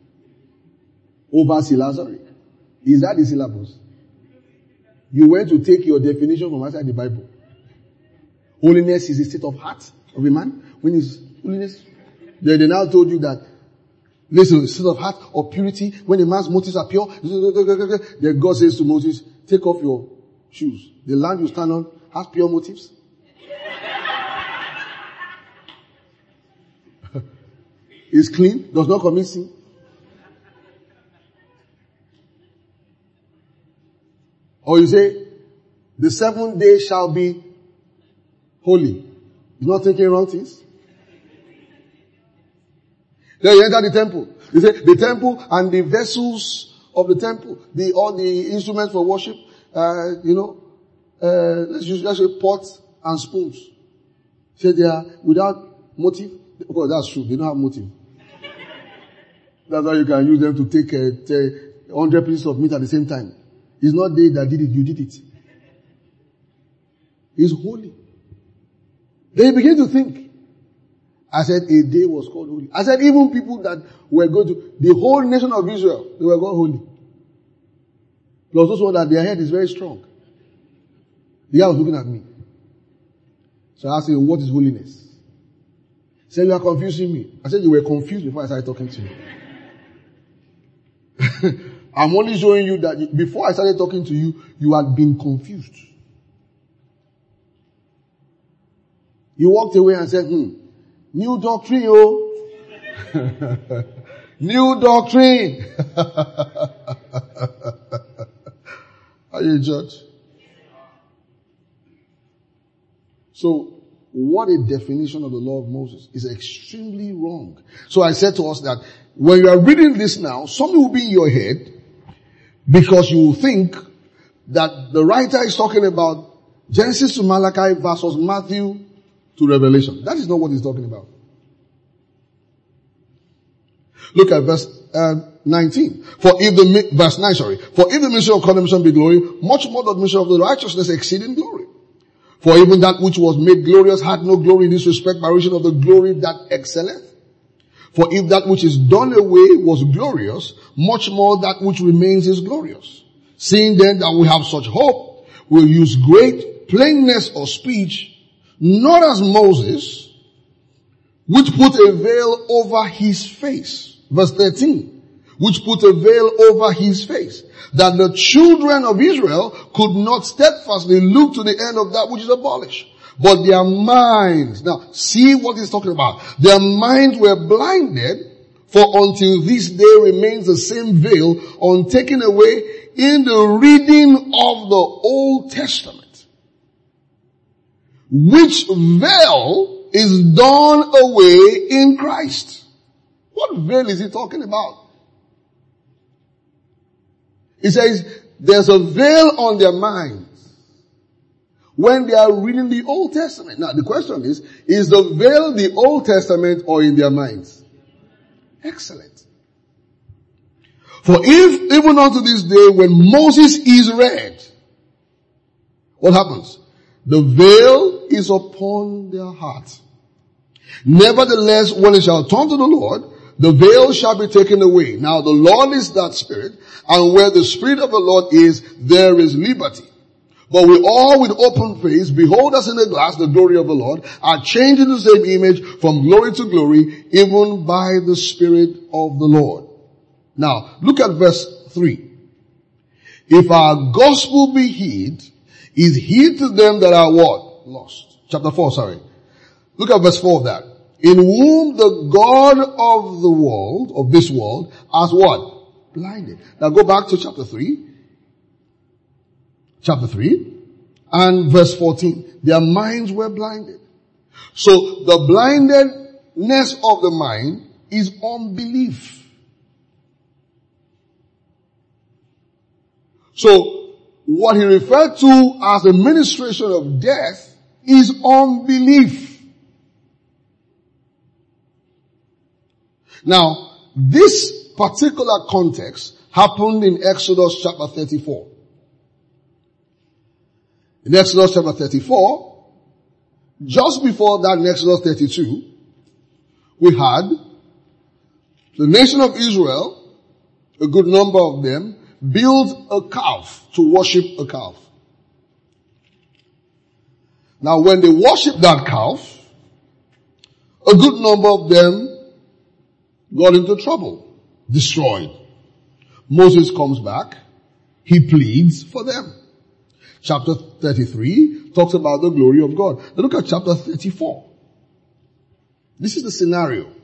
Over sila, sorry. Is that the syllabus? You went to take your definition from outside the Bible. Holiness is a state of heart of a man. When is holiness? They, they now told you that this is a state of heart or purity. When a man's motives are pure, then God says to Moses, take off your shoes. The land you stand on has pure motives. Is clean, does not commit sin. Or you say, the seventh day shall be holy. You're not thinking wrong things. Then you enter the temple. You say, the temple and the vessels of the temple, the all the instruments for worship, uh, you know, uh, let's use, let's say pots and spoons. Say they are without motive. Of course, that's true. They don't have motive. That's why you can use them to take a hundred pieces of meat at the same time. It's not they that did it, you did it. It's holy. They begin to think. I said a day was called holy. I said even people that were going to, the whole nation of Israel, they were called holy. Plus those one that their head is very strong. The guy was looking at me. So I asked him, what is holiness? He said, you are confusing me. I said, you were confused before I started talking to you. I'm only showing you that before I started talking to you, you had been confused. You walked away and said, hmm, new doctrine, oh. New doctrine. Are you a judge? So, what a definition of the law of Moses is extremely wrong. So I said to us that when you are reading this now, something will be in your head because you will think that the writer is talking about Genesis to Malachi versus Matthew to Revelation. That is not what he's talking about. Look at verse uh, nineteen. For if the, verse nine, sorry. For if the ministry of condemnation be glory, much more does the ministry of the righteousness exceed in glory. For even that which was made glorious had no glory in this respect by reason of the glory that excelleth. For if that which is done away was glorious, much more that which remains is glorious. Seeing then that we have such hope, we'll use great plainness of speech, not as Moses, which put a veil over his face. Verse thirteen. Which put a veil over his face, that the children of Israel could not steadfastly look to the end of that which is abolished. But their minds, now see what he's talking about. Their minds were blinded, for until this day remains the same veil untaken away in the reading of the Old Testament. Which veil is done away in Christ. What veil is he talking about? He says, there's a veil on their minds when they are reading the Old Testament. Now the question is, is the veil the Old Testament or in their minds? Excellent. For if, even unto this day, when Moses is read, what happens? The veil is upon their heart. Nevertheless, when it shall turn to the Lord, the veil shall be taken away. Now the Lord is that Spirit, and where the Spirit of the Lord is, there is liberty. But we all with open face, behold us in a glass the glory of the Lord, are changed into the same image from glory to glory, even by the Spirit of the Lord. Now, look at verse three. If our gospel be hid, is hid to them that are what? Lost. Chapter four, sorry. Look at verse four of that. In whom the God of the world, of this world, has what? Blinded. Now go back to chapter three. Chapter three. And verse fourteen. Their minds were blinded. So the blindedness of the mind is unbelief. So what he referred to as the ministration of death is unbelief. Now, this particular context happened in Exodus chapter thirty-four. In Exodus chapter thirty-four, just before that in Exodus thirty-two, we had the nation of Israel, a good number of them, build a calf to worship a calf. Now when they worship that calf, a good number of them got into trouble, destroyed. Moses comes back, he pleads for them. Chapter thirty-three talks about the glory of God. Now look at chapter thirty-four. This is the scenario.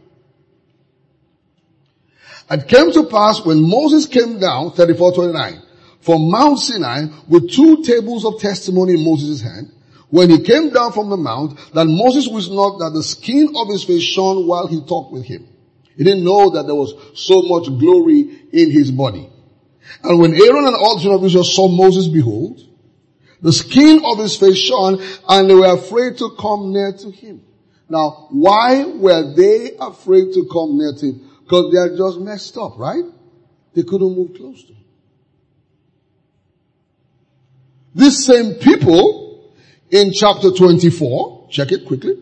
It came to pass when Moses came down, thirty-four twenty-nine, from Mount Sinai with two tables of testimony in Moses' hand, when he came down from the mount, that Moses was not that the skin of his face shone while he talked with him. He didn't know that there was so much glory in his body. And when Aaron and all the children of Israel saw Moses, behold, the skin of his face shone, and they were afraid to come near to him. Now, why were they afraid to come near to him? Because they had just messed up, right? They couldn't move close to him. These same people in chapter twenty-four, check it quickly.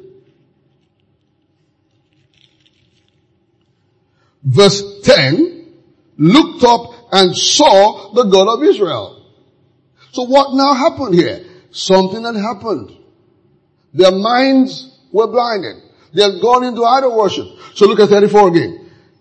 Verse ten, looked up and saw the God of Israel. So what now happened here? Something had happened. Their minds were blinded. They had gone into idol worship. So look at thirty-four again.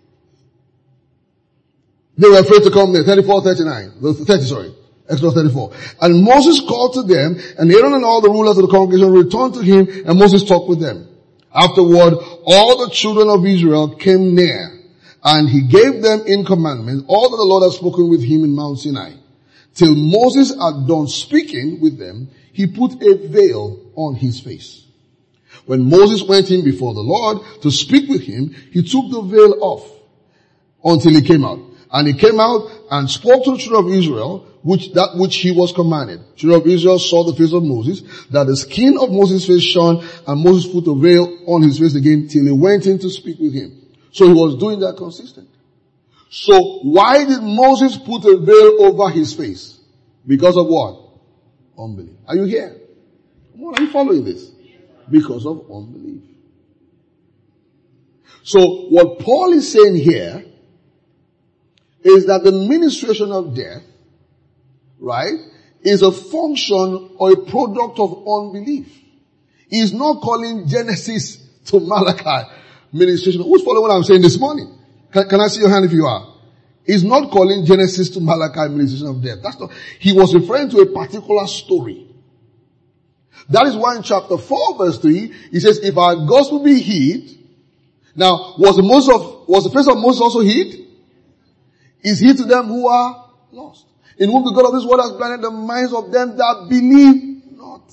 They were afraid to come there. thirty-four thirty-nine. thirty, sorry. Exodus thirty-four. And Moses called to them, and Aaron and all the rulers of the congregation returned to him, and Moses talked with them. Afterward, all the children of Israel came near, and he gave them in commandment all that the Lord had spoken with him in Mount Sinai. Till Moses had done speaking with them, he put a veil on his face. When Moses went in before the Lord to speak with him, he took the veil off until he came out. And he came out and spoke to the children of Israel, which, that which he was commanded. Children of Israel saw the face of Moses, that the skin of Moses' face shone, and Moses put a veil on his face again till he went in to speak with him. So he was doing that consistently. So why did Moses put a veil over his face? Because of what? Unbelief. Are you here? Are you following this? Because of unbelief. So what Paul is saying here is that the ministration of death, right, is a function or a product of unbelief. He's not calling Genesis to Malachi ministration. Who's following what I'm saying this morning? Can, can I see your hand if you are? He's not calling Genesis to Malachi ministration of death. That's not, he was referring to a particular story. That is why in chapter four verse three, he says, if our gospel be hid, now was the Moses of, was the face of Moses also hid? Is hid to them who are lost, in whom the God of this world has blinded the minds of them that believe not.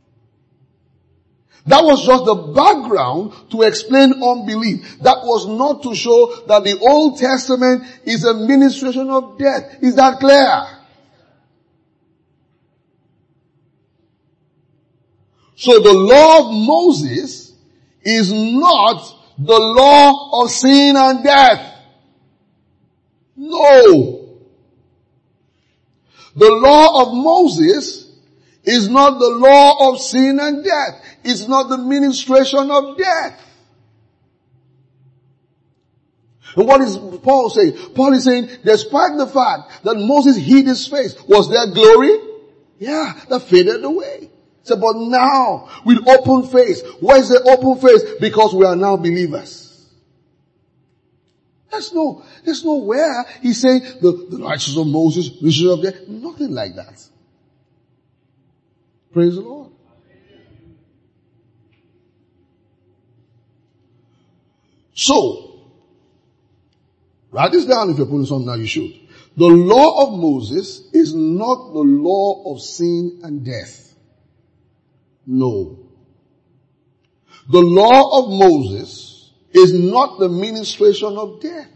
That was just the background to explain unbelief. That was not to show that the Old Testament is a ministration of death. Is that clear? So the law of Moses is not the law of sin and death. No. The law of Moses is not the law of sin and death. It's not the ministration of death. And what is Paul saying? Paul is saying, despite the fact that Moses hid his face, was there glory? Yeah, that faded away. So, but now, with open face. Why is the open face? Because we are now believers. There's no, there's nowhere he's saying the, the righteousness of Moses, the righteousness of death. Nothing like that. Praise the Lord. So, write this down if you're putting something down, you should. The law of Moses is not the law of sin and death. No. The law of Moses is not the ministration of death.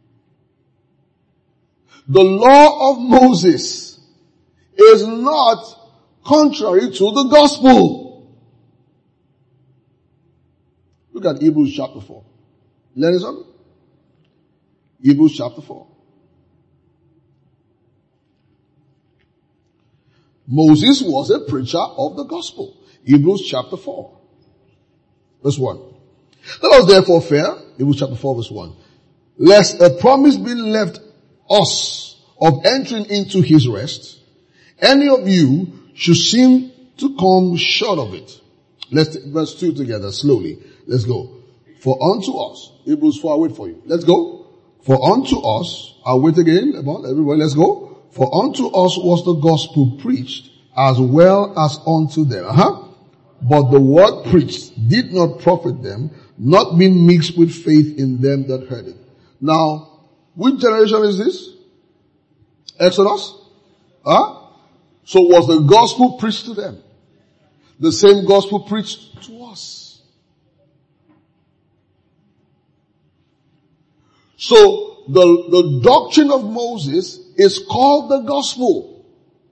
The law of Moses is not contrary to the gospel. Look at Hebrews chapter four. Learn something? Hebrews chapter four. Moses was a preacher of the gospel. Hebrews chapter four. Verse one. Let us therefore fear, Hebrews chapter four verse one, lest a promise be left us of entering into his rest, any of you should seem to come short of it. Let's take verse two together slowly. Let's go. For unto us, Hebrews four, I'll wait for you. Let's go. For unto us, I'll wait again. Come on, everybody, let's go. For unto us was the gospel preached as well as unto them. Uh-huh. But the word preached did not profit them, not being mixed with faith in them that heard it. Now, which generation is this? Exodus? Huh? So was the gospel preached to them? The same gospel preached to us. So the, the doctrine of Moses is called the gospel.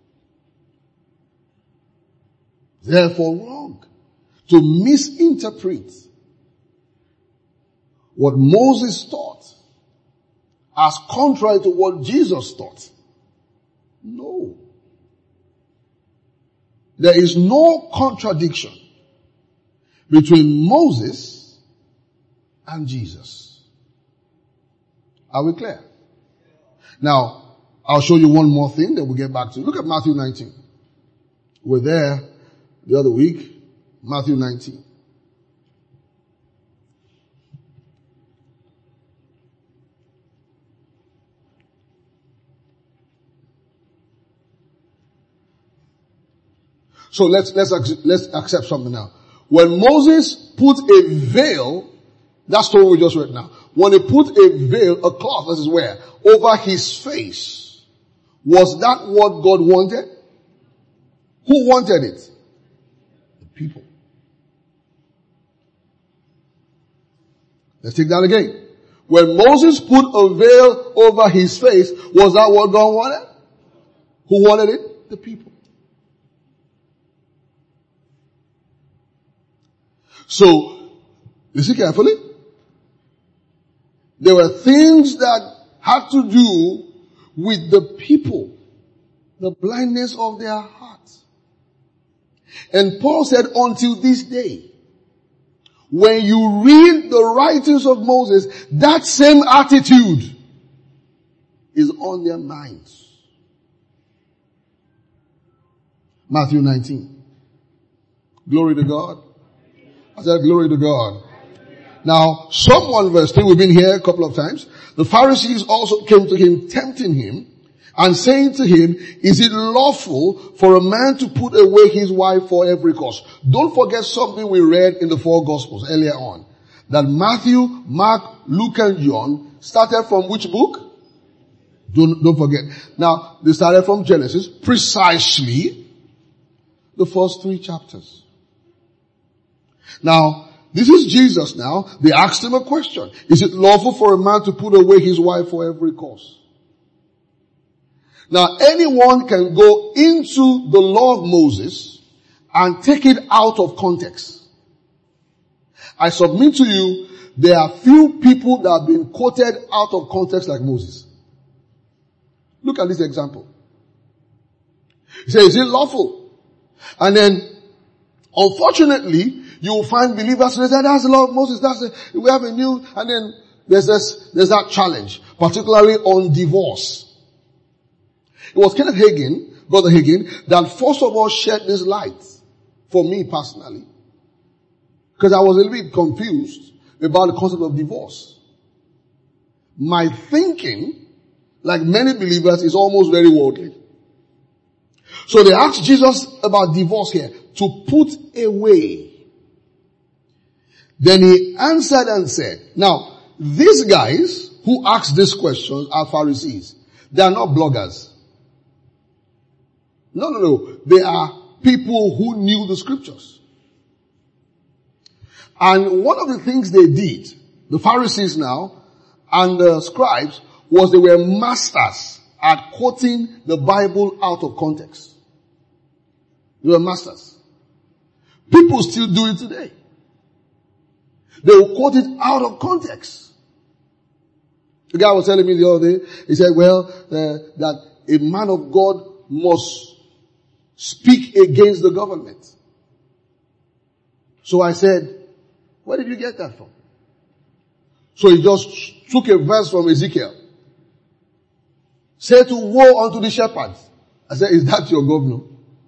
Therefore wrong to misinterpret what Moses taught as contrary to what Jesus taught. No. There is no contradiction between Moses and Jesus. Are we clear? Now, I'll show you one more thing that we'll get back to. Look at Matthew nineteen. We're there the other week. Matthew nineteen. So let's, let's, let's accept something now. When Moses put a veil, that's the one we just read now. When he put a veil, a cloth, this is where, over his face, was that what God wanted? Who wanted it? The people. Let's take that again. When Moses put a veil over his face, was that what God wanted? Who wanted it? The people. So, listen carefully. There were things that had to do with the people, the blindness of their hearts. And Paul said, until this day, when you read the writings of Moses, that same attitude is on their minds. Matthew nineteen. Glory to God. I said glory to God. Now, someone, verse three, we've been here a couple of times. The Pharisees also came to him, tempting him, and saying to him, is it lawful for a man to put away his wife for every cause? Don't forget something we read in the four Gospels earlier on. That Matthew, Mark, Luke, and John started from which book? Don't, don't forget. Now, they started from Genesis, precisely the first three chapters. Now, this is Jesus now. They asked him a question. Is it lawful for a man to put away his wife for every cause? Now, anyone can go into the law of Moses and take it out of context. I submit to you, there are few people that have been quoted out of context like Moses. Look at this example. He says, is it lawful? And then, unfortunately, you will find believers who say, that's the law of Moses, that's the, we have a new, and then there's this, there's that challenge, particularly on divorce. It was Kenneth Hagin, Brother Hagin, that first of all shed this light for me personally. Because I was a little bit confused about the concept of divorce. My thinking, like many believers, is almost very worldly. So they asked Jesus about divorce here, to put away. Then he answered and said, now, these guys who asked these questions are Pharisees. They are not bloggers. No, no, no. They are people who knew the scriptures. And one of the things they did, the Pharisees now, and the scribes, was they were masters at quoting the Bible out of context. They were masters. People still do it today. They will quote it out of context. The guy was telling me the other day, he said, well, uh, that a man of God must speak against the government. So I said, where did you get that from? So he just took a verse from Ezekiel. Say to woe unto the shepherds. I said, is that your governor?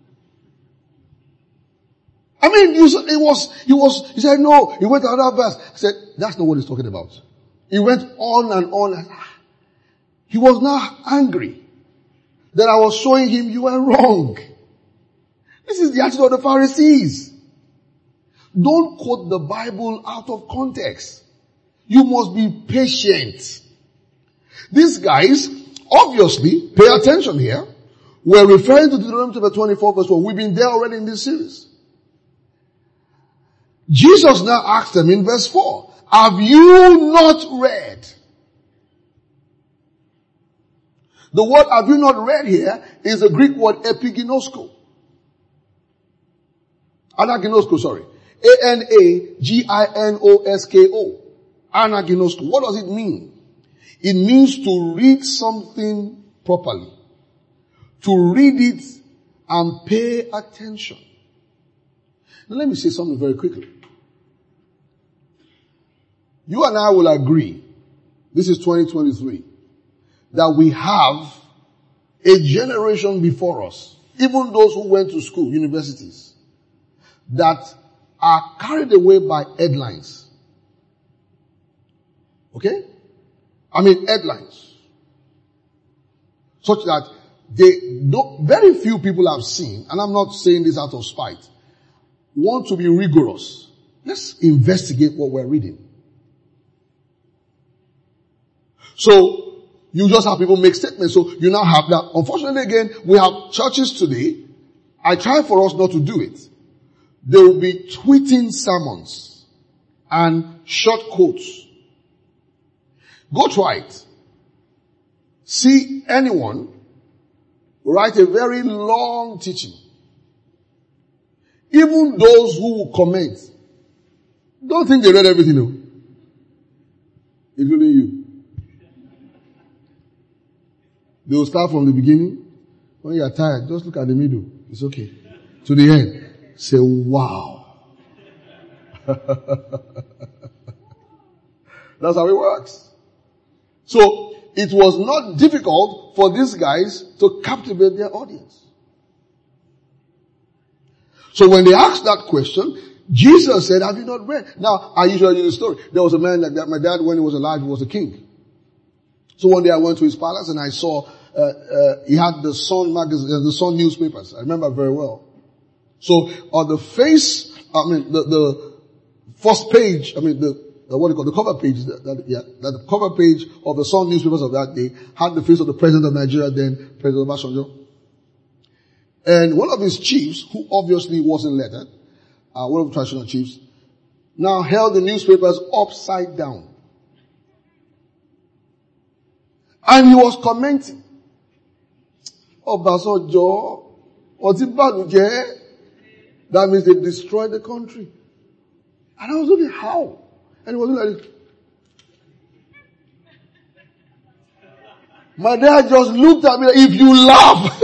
I mean, you, it was, he was, he said, no, he went to another verse. I said, that's not what he's talking about. He went on and on. And, he was now angry that I was showing him you were wrong. This is the attitude of the Pharisees. Don't quote the Bible out of context. You must be patient. These guys, obviously, pay attention here. We're referring to Deuteronomy chapter twenty-four verse one. We've been there already in this series. Jesus now asked them in verse four, have you not read? The word have you not read here is the Greek word epiginosko. Anaginosko, sorry. A N A G I N O S K O. Anaginosko. What does it mean? It means to read something properly. To read it and pay attention. Now let me say something very quickly. You and I will agree, this is twenty twenty-three, that we have a generation before us, even those who went to school, universities, that are carried away by headlines. Okay? I mean headlines. Such that they don't, very few people have seen, and I'm not saying this out of spite, want to be rigorous. Let's investigate what we're reading. So, you just have people make statements. So, you now have that. Unfortunately, again, we have churches today. I try for us not to do it. They will be tweeting sermons and short quotes. Go try it. See anyone write a very long teaching. Even those who will comment, don't think they read everything, no. Including you. They will start from the beginning. When you are tired, just look at the middle. It's okay. To the end. Say, wow. That's how it works. So, it was not difficult for these guys to captivate their audience. So when they asked that question, Jesus said, have you not read? Now, I usually tell you the story. There was a man like that. My dad, when he was alive, he was a king. So one day I went to his palace and I saw, uh, uh, he had the Sun magazine, uh, the Sun newspapers. I remember very well. So on the face, I mean, the, the first page, I mean, the, uh, what do you call it, the cover page, that, that, yeah, that the cover page of the Sun newspapers of that day had the face of the president of Nigeria then, President Obasanjo. And one of his chiefs, who obviously wasn't lettered, uh, one of the traditional chiefs, now held the newspapers upside down. And he was commenting. Obasanjo, Otibaduje, that means they destroyed the country. And I was looking, how? And he was looking like this. My dad just looked at me like, if you laugh.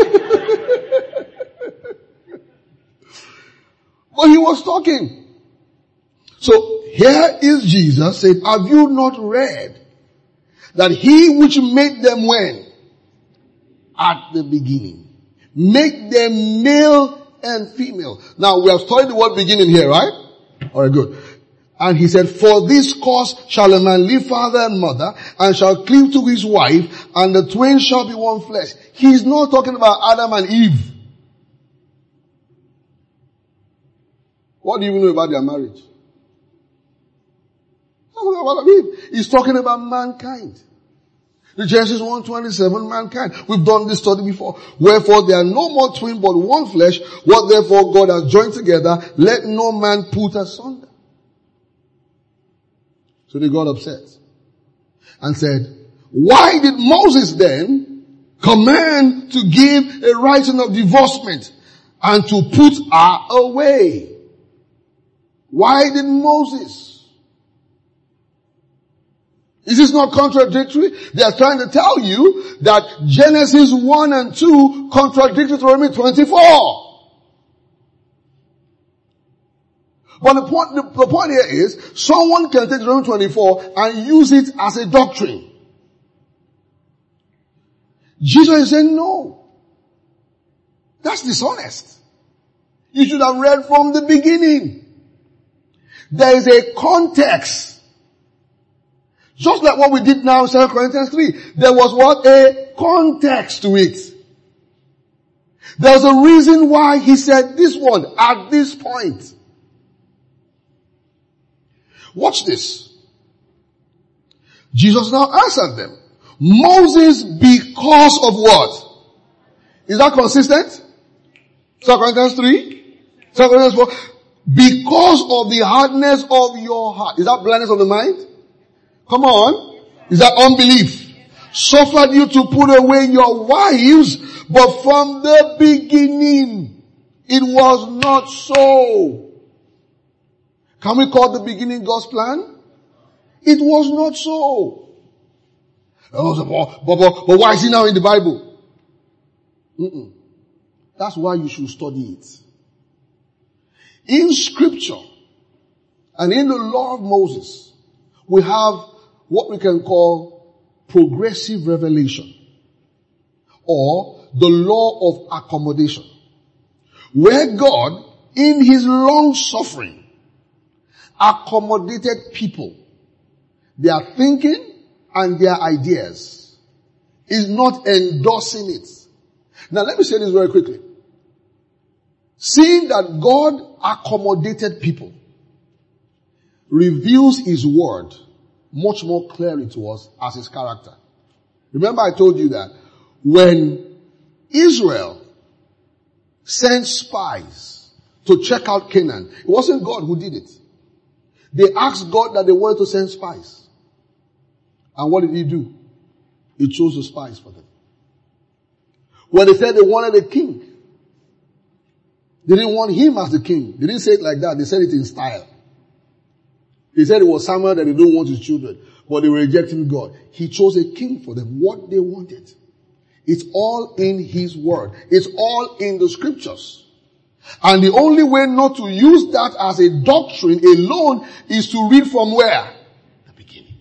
But he was talking. So here is Jesus said, have you not read that he which made them when? At the beginning. Make them male and female. Now we have studied the word beginning here, right? Alright, good. And he said, for this cause shall a man leave father and mother, and shall cleave to his wife, and the twain shall be one flesh. He's not talking about Adam and Eve. What do you know about their marriage? He's talking about mankind. The Genesis one twenty-seven, mankind. We've done this study before. Wherefore they are no more twin but one flesh. What therefore God has joined together, let no man put asunder. So they got upset and said, why did Moses then command to give a writing of divorcement and to put her away? Why did Moses? Is this not contradictory? They are trying to tell you that Genesis one and two contradict Deuteronomy twenty-four. But the point, the, the point here is, someone can take Deuteronomy twenty-four and use it as a doctrine. Jesus is saying, no. That's dishonest. You should have read from the beginning. There is a context. Just like what we did now in Second Corinthians three. There was what? A context to it. There's a reason why he said this one at this point. Watch this. Jesus now answered them. Moses, because of what? Is that consistent? Second Corinthians three? Second Corinthians four? Because of the hardness of your heart. Is that blindness of the mind? Come on. Is that unbelief? Suffered you to put away your wives, but from the beginning, it was not so. Can we call the beginning God's plan? It was not so. But, but, but why is it now in the Bible? Mm-mm. That's why you should study it. In scripture and in the law of Moses, we have what we can call progressive revelation or the law of accommodation, where God, in his long suffering, accommodated people, their thinking and their ideas. Is not endorsing it. Now let me say this very quickly. Seeing that God accommodated people reveals his word much more clearly to us as his character. Remember I told you that when Israel sent spies to check out Canaan, it wasn't God who did it. They asked God that they wanted to send spies. And what did he do? He chose the spies for them. When they said they wanted a king, they didn't want him as the king. They didn't say it like that. They said it in style. They said it was Samuel that they don't want his children. But they were rejecting God. He chose a king for them. What they wanted. It's all in his word. It's all in the scriptures. And the only way not to use that as a doctrine alone is to read from where? The beginning.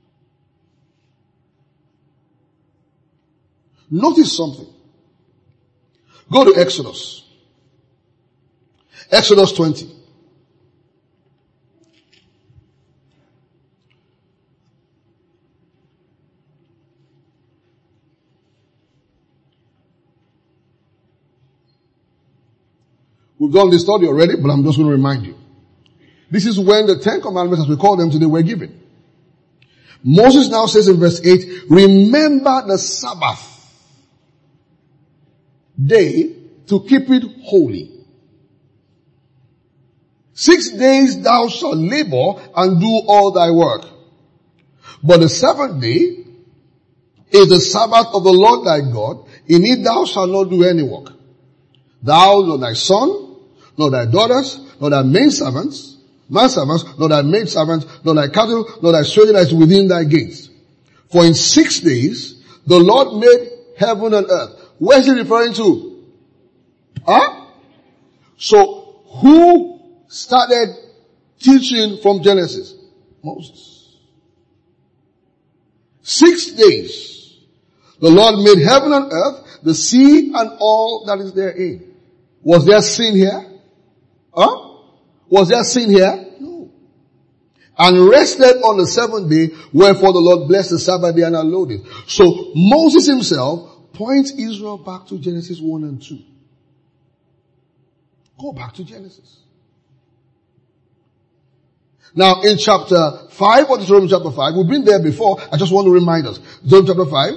Notice something. Go to Exodus. Exodus twenty. We've done this study already, but I'm just going to remind you. This is when the Ten Commandments, as we call them today, were given. Moses now says in verse eight, remember the Sabbath day to keep it holy. Six days thou shalt labor and do all thy work. But the seventh day is the Sabbath of the Lord thy God. In it thou shalt not do any work. Thou, nor thy son, nor thy daughters, nor thy maidservants, manservants, nor thy maidservants, nor thy cattle, nor thy stranger that is within thy gates. For in six days the Lord made heaven and earth. Where is he referring to? Huh? So, who started teaching from Genesis? Moses. Six days the Lord made heaven and earth, the sea and all that is therein. Was there sin here? Huh? Was there sin here? No. And rested on the seventh day, wherefore the Lord blessed the Sabbath day and allowed it. So Moses himself points Israel back to Genesis one and two. Go back to Genesis. Now in chapter five, or Deuteronomy chapter five, we've been there before, I just want to remind us. Deuteronomy chapter five.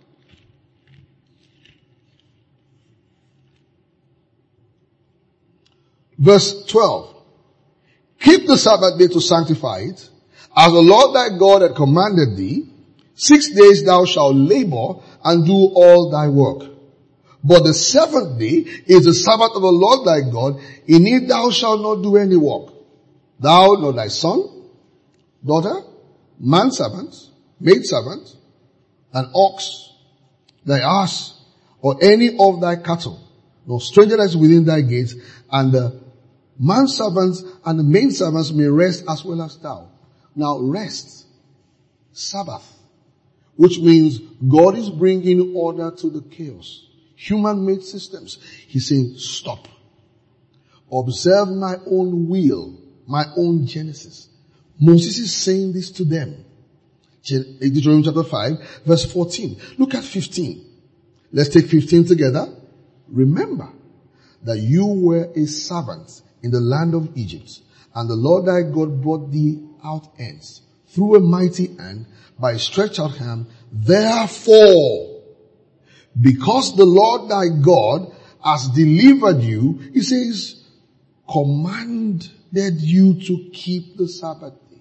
Verse twelve. Keep the Sabbath day to sanctify it, as the Lord thy God had commanded thee. Six days thou shalt labor and do all thy work. But the seventh day is the Sabbath of the Lord thy God. In it thou shalt not do any work. Thou, nor thy son, daughter, manservant, maidservant, an ox, thy ass, or any of thy cattle, nor stranger that is within thy gates, and the manservants and the maidservants may rest as well as thou. Now rest, Sabbath, which means God is bringing order to the chaos. Human-made systems. He's saying, stop. Observe my own will, my own Genesis. Moses is saying this to them. Deuteronomy chapter five, verse fourteen. Look at fifteen. Let's take fifteen together. Remember that you were a servant in the land of Egypt, and the Lord thy God brought thee out hence through a mighty hand by a stretched out hand. Therefore, because the Lord thy God has delivered you, he says, commanded you to keep the Sabbath day.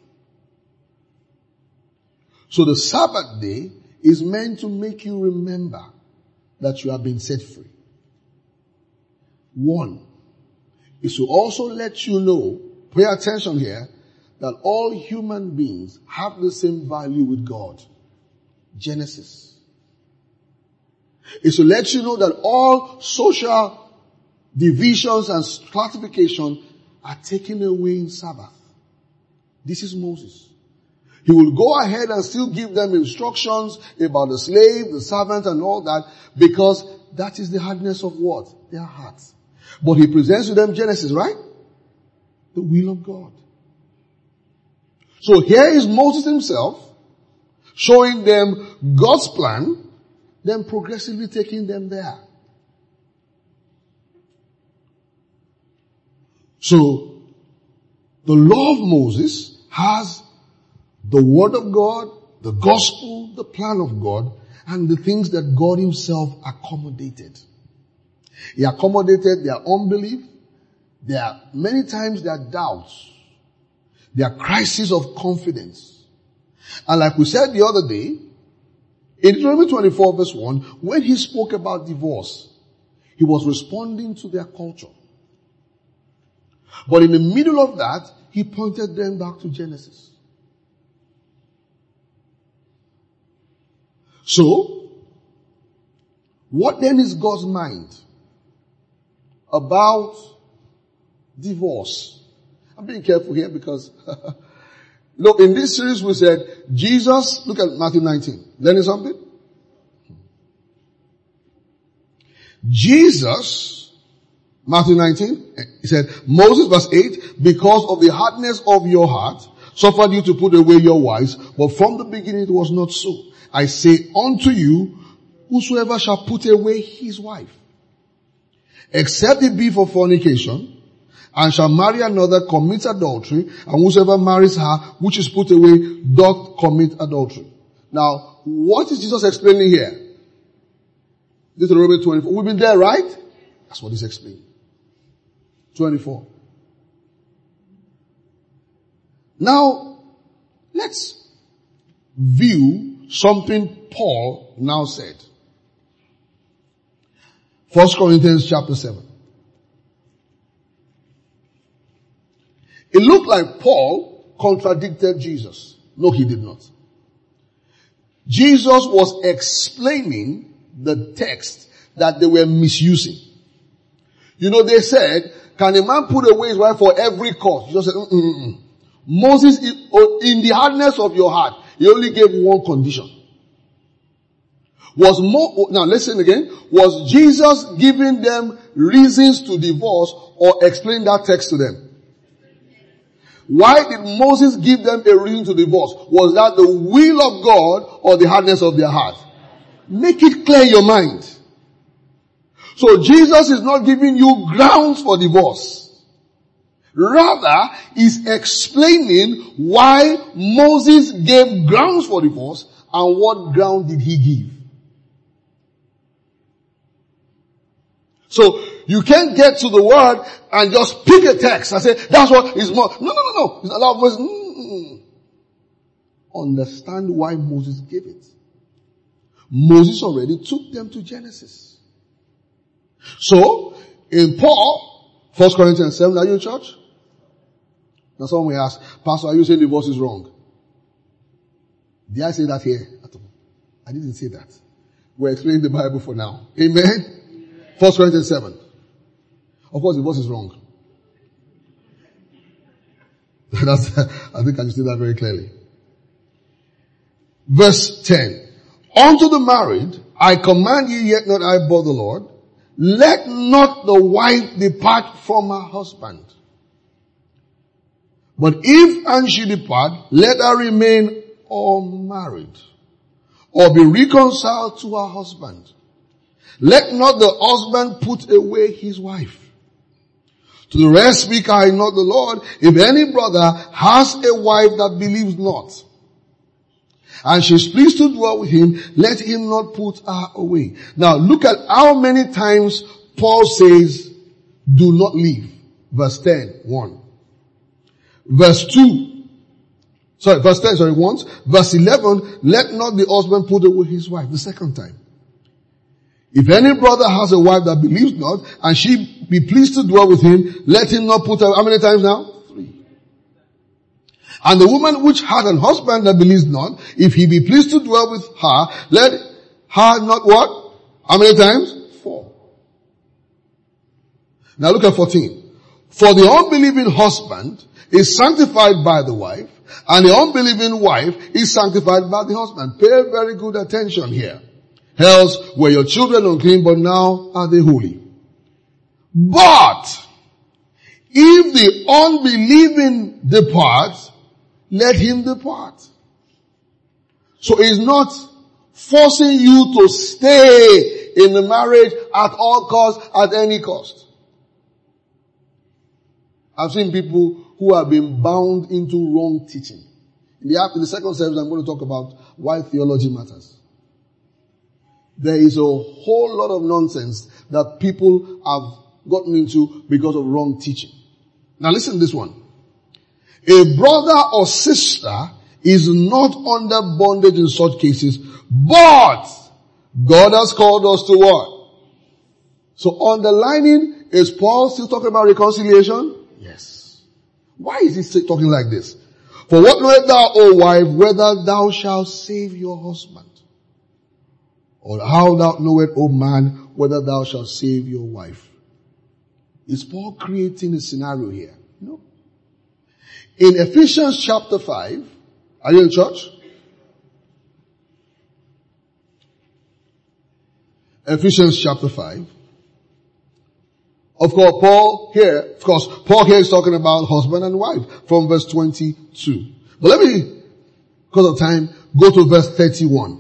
So the Sabbath day is meant to make you remember that you have been set free. One is to also let you know, pay attention here, that all human beings have the same value with God. Genesis. Is to let you know that all social divisions and classification are taken away in Sabbath. This is Moses. He will go ahead and still give them instructions about the slave, the servant, and all that, because that is the hardness of what? Their hearts. But he presents to them Genesis, right? The will of God. So here is Moses himself showing them God's plan, then progressively taking them there. So the law of Moses has the word of God, the gospel, the plan of God, and the things that God himself accommodated. He accommodated their unbelief, their, many times their doubts, their crisis of confidence. And like we said the other day, in Deuteronomy twenty-four verse one, when he spoke about divorce, he was responding to their culture. But in the middle of that, he pointed them back to Genesis. So, what then is God's mind about divorce. I'm being careful here because, look, in this series we said, Jesus, look at Matthew nineteen. Learning something? Jesus, Matthew nineteen, he said, Moses, verse eight, because of the hardness of your heart, suffered you to put away your wives, but from the beginning it was not so. I say unto you, whosoever shall put away his wife, except it be for fornication, and shall marry another, commits adultery, and whosoever marries her, which is put away, doth commit adultery. Now, what is Jesus explaining here? Deuteronomy twenty-four. We've been there, right? That's what he's explaining. twenty-four. Now, let's view something Paul now said. First Corinthians chapter seven. It looked like Paul contradicted Jesus. No, he did not. Jesus was explaining the text that they were misusing. You know, they said, can a man put away his wife for every cause? Jesus said, mm-mm-mm. Moses, in the hardness of your heart, he only gave one condition. Was more, now listen again, was Jesus giving them reasons to divorce or explain that text to them? Why did Moses give them a reason to divorce? Was that the will of God or the hardness of their heart? Make it clear in your mind. So Jesus is not giving you grounds for divorce. Rather, he's explaining why Moses gave grounds for divorce and what ground did he give. So, you can't get to the word and just pick a text and say, that's what is more. No, no, no, no. It's a lot of words. Mm-mm. Understand why Moses gave it. Moses already took them to Genesis. So, in Paul, First Corinthians seven, are you in church? Now someone will ask, Pastor, are you saying divorce is wrong? Did I say that here? I didn't say that. We're explaining the Bible for now. Amen? First Corinthians seven. Of course, divorce is wrong. That's, I think I can say that very clearly. Verse ten. Unto the married, I command you, yet not I, but the Lord. Let not the wife depart from her husband. But if and she depart, let her remain unmarried, or be reconciled to her husband. Let not the husband put away his wife. To the rest speak I, not the Lord. If any brother has a wife that believes not, and she is pleased to dwell with him, let him not put her away. Now look at how many times Paul says, do not leave. Verse ten, one. Verse two. Sorry, verse ten, sorry, once. Verse eleven, let not the husband put away his wife. The second time. If any brother has a wife that believes not, and she be pleased to dwell with him, let him not put her, how many times now? Three. And the woman which has an husband that believes not, if he be pleased to dwell with her, let her not what? How many times? Four. Now look at fourteen. For the unbelieving husband is sanctified by the wife, and the unbelieving wife is sanctified by the husband. Pay very good attention here. Else were your children unclean, but now are they holy. But if the unbelieving departs, let him depart. So he's not forcing you to stay in the marriage at all costs, at any cost. I've seen people who have been bound into wrong teaching. In the, in the second service, I'm going to talk about why theology matters. There is a whole lot of nonsense that people have gotten into because of wrong teaching. Now listen to this one. A brother or sister is not under bondage in such cases, but God has called us to what? So underlining, is Paul still talking about reconciliation? Yes. Why is he still talking like this? For what knowest thou, O wife, whether thou shalt save your husband? Or how thou knowest, O man, whether thou shalt save your wife? Is Paul creating a scenario here? No. In Ephesians chapter five, are you in church? Ephesians chapter five. Of course, Paul here, of course, Paul here is talking about husband and wife from verse twenty-two. But let me, because of time, go to verse thirty-one.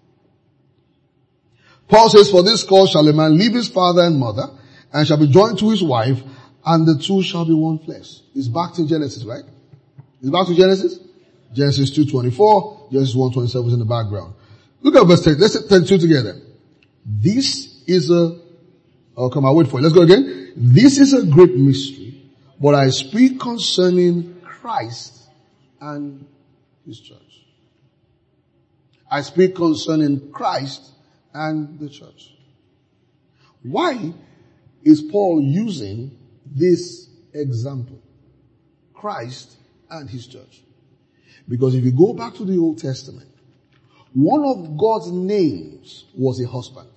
Paul says, for this cause shall a man leave his father and mother, and shall be joined to his wife, and the two shall be one flesh. It's back to Genesis, right? It's back to Genesis? Genesis two twenty-four, Genesis one twenty-seven is in the background. Look at verse thirty. Let's take thirty-two together. This is a, oh come on, wait for it. Let's go again. This is a great mystery, but I speak concerning Christ and his church. I speak concerning Christ and the church. Why is Paul using this example? Christ and his church. Because if you go back to the Old Testament, one of God's names was a husband.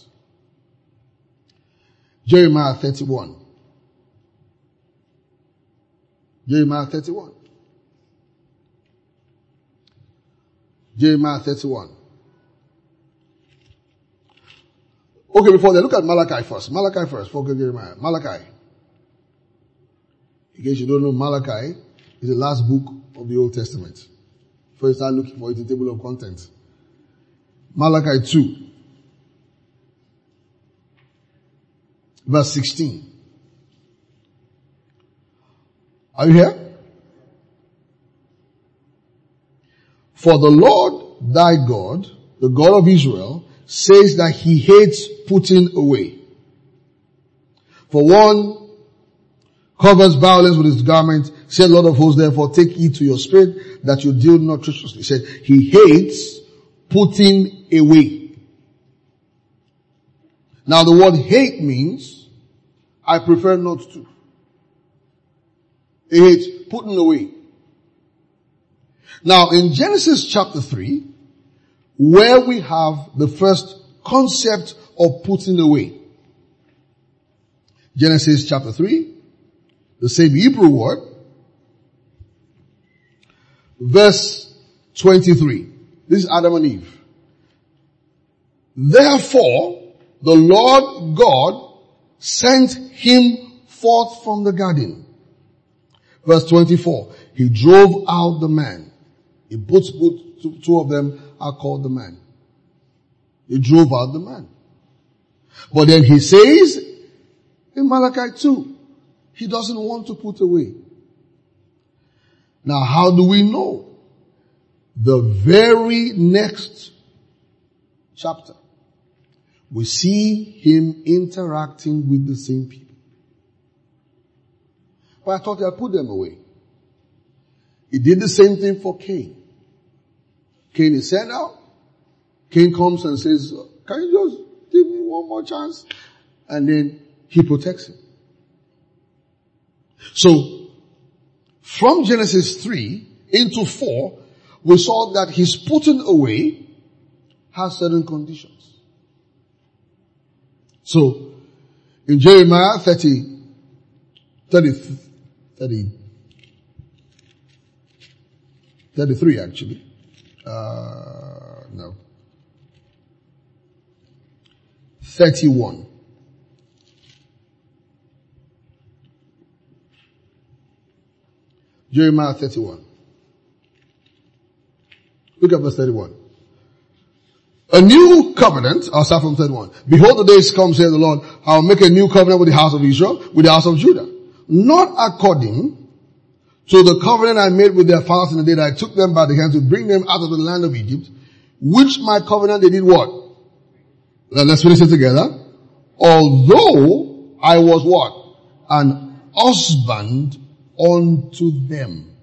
Jeremiah thirty-one. Jeremiah thirty-one. Jeremiah thirty-one. Okay, before that, look at Malachi first. Malachi first, forget Jeremiah. Malachi. In case you don't know, Malachi is the last book of the Old Testament. Before you start looking for it in the table of contents. Malachi two. Verse sixteen. Are you here? For the Lord thy God, the God of Israel, says that he hates putting away. For one covers violence with his garment, said Lord of hosts, therefore take heed to your spirit that you deal not treacherously. He said he hates putting away. Now the word hate means I prefer not to. He hates putting away. Now in Genesis chapter three, where we have the first concept of putting away. Genesis chapter three, the same Hebrew word, verse twenty-three. This is Adam and Eve. Therefore, the Lord God sent him forth from the garden. Verse twenty-four. He drove out the man. He put, put two of them are called the man. He drove out the man. But then he says in Malachi two, he doesn't want to put away. Now how do we know? The very next chapter, we see him interacting with the same people. But I thought I put them away. He did the same thing for Cain. Cain is sent out. Cain comes and says, can you just give me one more chance? And then he protects him. So, from Genesis three into four, we saw that his putting away has certain conditions. So, in Jeremiah thirty, thirty, thirty, thirty-three actually, uh, no, thirty-one. Jeremiah thirty-one. Look at verse thirty-one. A new covenant, I'll start from thirty-one. Behold, the days come, says the Lord, I will make a new covenant with the house of Israel, with the house of Judah. Not according to the covenant I made with their fathers in the day that I took them by the hand to bring them out of the land of Egypt, which my covenant they did what? Now let's finish it together. Although I was what? An husband unto them.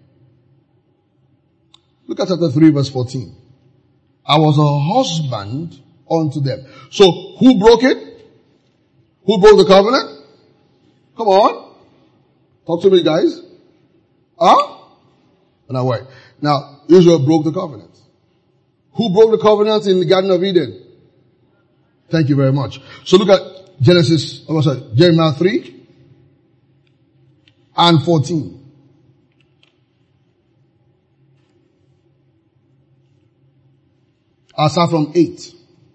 Look at chapter three verse fourteen. I was a husband unto them. So who broke it? Who broke the covenant? Come on. Talk to me guys. Huh? Now wait. Now Israel broke the covenant. Who broke the covenant in the Garden of Eden? Thank you very much. So look at Genesis, oh sorry, Jeremiah three. and fourteen. I'll start from eight.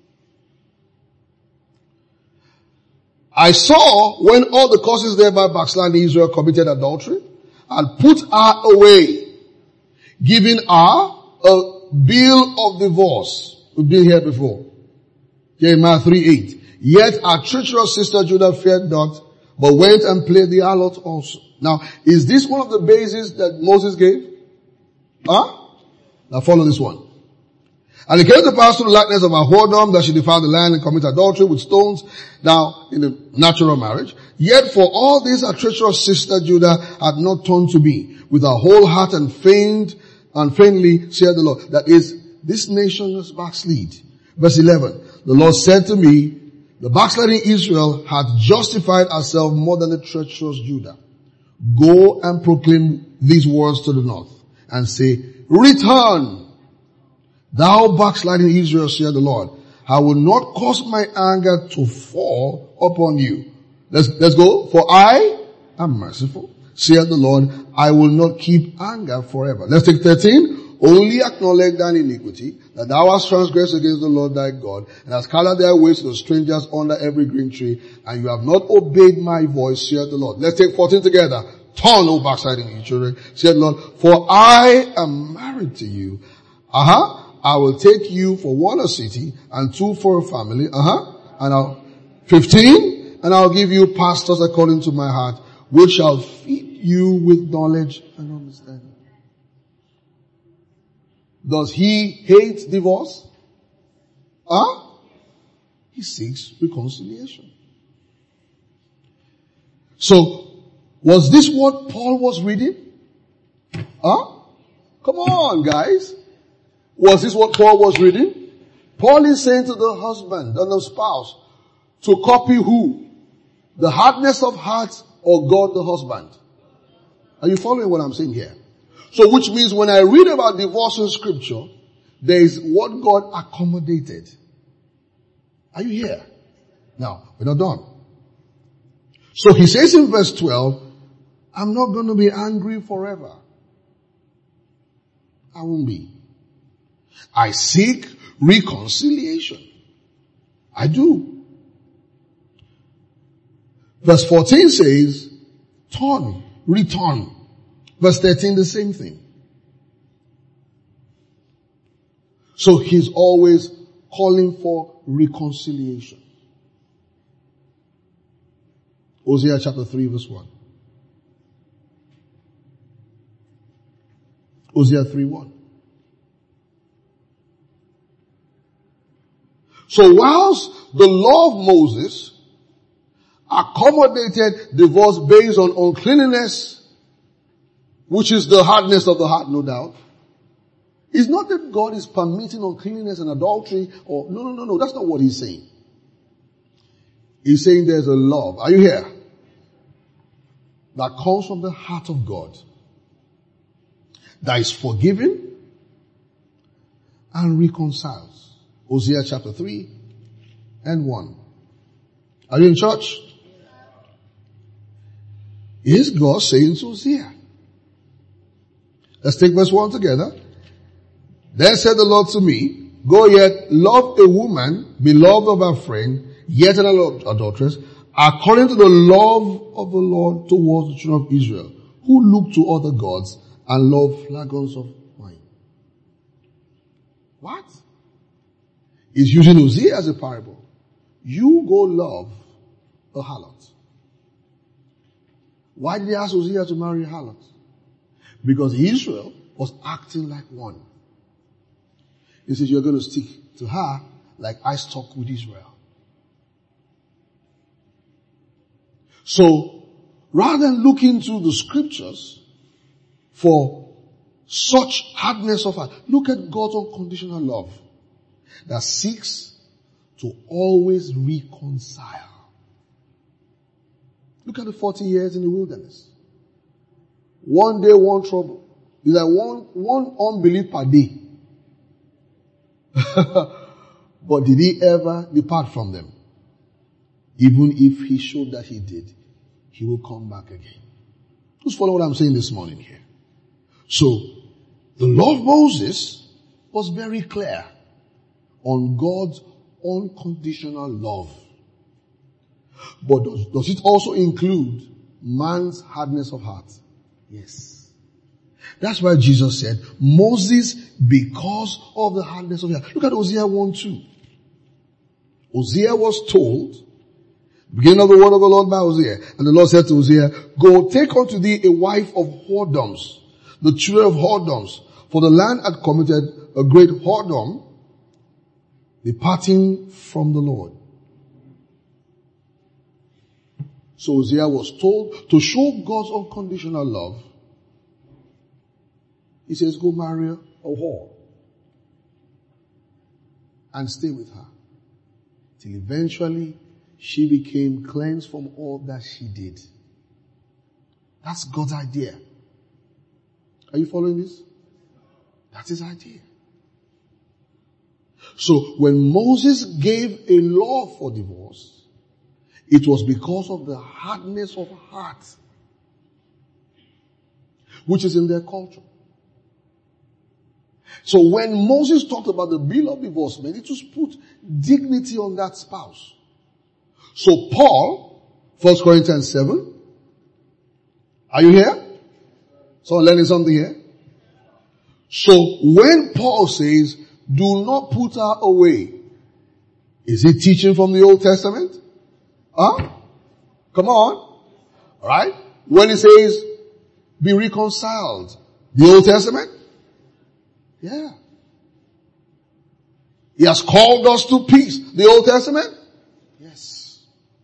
I saw when all the causes thereby backsliding Israel committed adultery and put her away, giving her a bill of divorce. We've been here before. Jeremiah three eight. Yet our treacherous sister Judah feared not, but went and played the harlot also. Now, is this one of the bases that Moses gave? Huh? Now follow this one. And it came to pass through the likeness of her whoredom that she defiled the land and committed adultery with stones. Now, in a natural marriage. Yet for all this her treacherous sister Judah had not turned to me with her whole heart and feigned, and feignedly said the Lord. That is, this nation is backslid. Verse eleven. The Lord said to me, the backsliding Israel hath justified herself more than the treacherous Judah. Go and proclaim these words to the north and say, return, thou backsliding Israel, saith the Lord. I will not cause my anger to fall upon you. Let's, let's go. For I am merciful, saith the Lord. I will not keep anger forever. Let's take thirteen. Only acknowledge thine iniquity, that thou hast transgressed against the Lord thy God, and hast scattered thy ways to the strangers under every green tree, and you have not obeyed my voice, saith the Lord. Let's take fourteen together. Turn, O backsliding you children, saith the Lord, for I am married to you. Uh-huh. I will take you for one a city, and two for a family. Uh-huh. And I'll, fifteen, and I'll give you pastors according to my heart, which shall feed you with knowledge and understanding. Does he hate divorce? Huh? He seeks reconciliation. So, was this what Paul was reading? Huh? Come on, guys. Was this what Paul was reading? Paul is saying to the husband and the spouse to copy who? The hardness of heart or God the husband? Are you following what I'm saying here? So which means when I read about divorce in scripture, there is what God accommodated. Are you here? Now, we're not done. So he says in verse twelve, I'm not going to be angry forever. I won't be. I seek reconciliation. I do. Verse fourteen says, turn, return. Verse thirteen, the same thing. So he's always calling for reconciliation. Hosea chapter three verse one. Hosea three one. So whilst the law of Moses accommodated divorce based on uncleanliness, which is the hardness of the heart, no doubt, it's not that God is permitting uncleanness and adultery or, no, no, no, no, that's not what he's saying. He's saying there's a love. Are you here? That comes from the heart of God. That is forgiving and reconciles. Hosea chapter three and one. Are you in church? Is God saying to Hosea? Let's take verse one together. Then said the Lord to me, go yet, love a woman, beloved of her friend, yet an adulteress, according to the love of the Lord towards the children of Israel, who look to other gods and love flagons of wine. What? He's using Hosea as a parable. You go love a harlot. Why did he ask Hosea to marry a harlot? Because Israel was acting like one. He says, you're going to stick to her like I stuck with Israel. So, rather than looking to the scriptures for such hardness of heart, look at God's unconditional love that seeks to always reconcile. Look at the forty years in the wilderness. One day, one trouble. It's like one, one unbelief per day. But did he ever depart from them? Even if he showed that he did, he will come back again. Who's following what I'm saying this morning here? So, the law of Moses was very clear on God's unconditional love. But does, does it also include man's hardness of heart? Yes. That's why Jesus said, Moses, because of the hardness of heart. Look at Hosea one two. Hosea was told, beginning of the word of the Lord by Hosea, and the Lord said to Hosea, go take unto thee a wife of whoredoms, the children of whoredoms, for the land had committed a great whoredom, departing from the Lord. So Hosea was told to show God's unconditional love. He says, go marry a whore and stay with her till eventually she became cleansed from all that she did. That's God's idea. Are you following this? That's His idea. So when Moses gave a law for divorce, it was because of the hardness of heart, which is in their culture. So when Moses talked about the bill of divorcement, it was put dignity on that spouse. So Paul, First Corinthians seven, are you here? Someone learning something here? So when Paul says, do not put her away, is he teaching from the Old Testament? Huh? Come on. Alright? When he says, be reconciled, the Old Testament? Yeah. He has called us to peace, the Old Testament? Yes.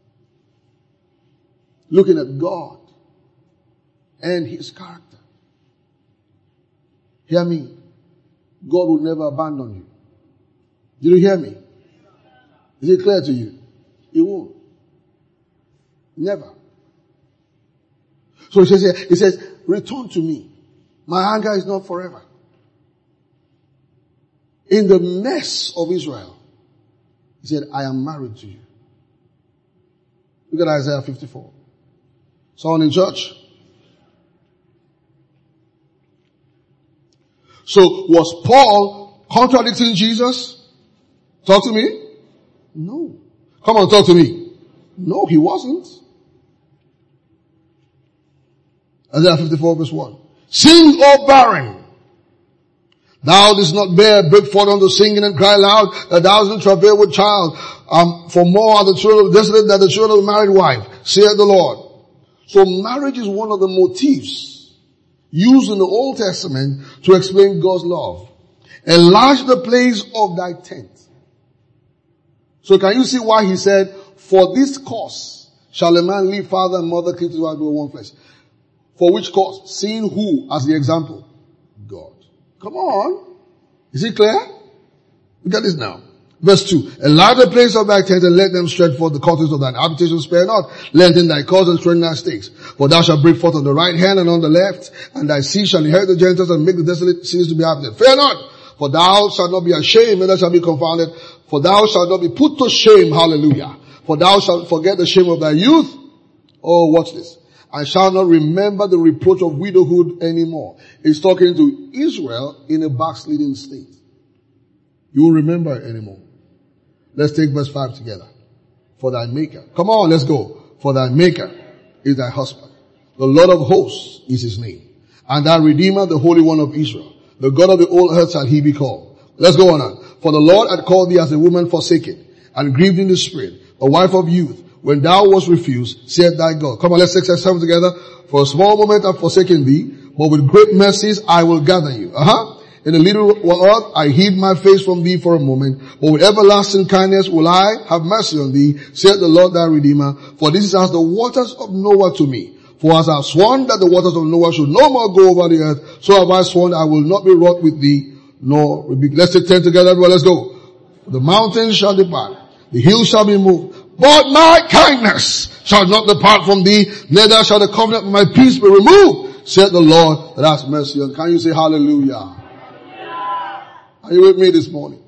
Looking at God and His character. Hear me. God will never abandon you. Did you hear me? Is it clear to you? He won't. Never. So he says, he says, return to me. My anger is not forever. In the mess of Israel, He said, I am married to you. Look at Isaiah fifty-four. Someone in church? So was Paul contradicting Jesus? Talk to me. No. Come on, talk to me. No, he wasn't. Isaiah fifty-four verse one. Sing, O barren. Thou didst not bear, break forth unto singing and cry loud, that thou didst travail with child. Um, for more are the children of desolate than the children of the married wife, saith the Lord. So marriage is one of the motifs used in the Old Testament to explain God's love. Enlarge the place of thy tent. So can you see why he said, for this cause shall a man leave father and mother, cleave to his wife, be one flesh. For which cause? Seeing who as the example? God. Come on. Is it clear? Look at this now. Verse two. Enlarge the place of thy tent and let them stretch forth the curtains of thine habitation. Spare not. Lengthen thy cords and strengthen thy stakes. For thou shalt break forth on the right hand and on the left, and thy seed shall inherit the Gentiles and make the desolate cities to be habited. Fear not, for thou shalt not be ashamed, and thou shalt be confounded. For thou shalt not be put to shame. Hallelujah. For thou shalt forget the shame of thy youth. Oh, watch this. I shall not remember the reproach of widowhood anymore. He's talking to Israel in a backsliding state. You won't remember it anymore. Let's take verse five together. For thy maker. Come on, let's go. For thy maker is thy husband. The Lord of hosts is his name. And thy Redeemer, the Holy One of Israel. The God of the whole earth shall he be called. Let's go on. For the Lord had called thee as a woman forsaken and grieved in the spirit, a wife of youth. When thou wast refused, said thy God. Come on, let's six and seven together. For a small moment I have forsaken thee, but with great mercies I will gather you. Uh-huh. In a little earth I hid my face from thee for a moment, but with everlasting kindness will I have mercy on thee, said the Lord thy Redeemer. For this is as the waters of Noah to me. For as I have sworn that the waters of Noah should no more go over the earth, so have I sworn I will not be wroth with thee, nor rebuke. Let's take ten together. Well, let's go. The mountains shall depart, the hills shall be moved, but my kindness shall not depart from thee, neither shall the covenant of my peace be removed, said the Lord that has mercy on. Can you say hallelujah? Hallelujah. Are you with me this morning?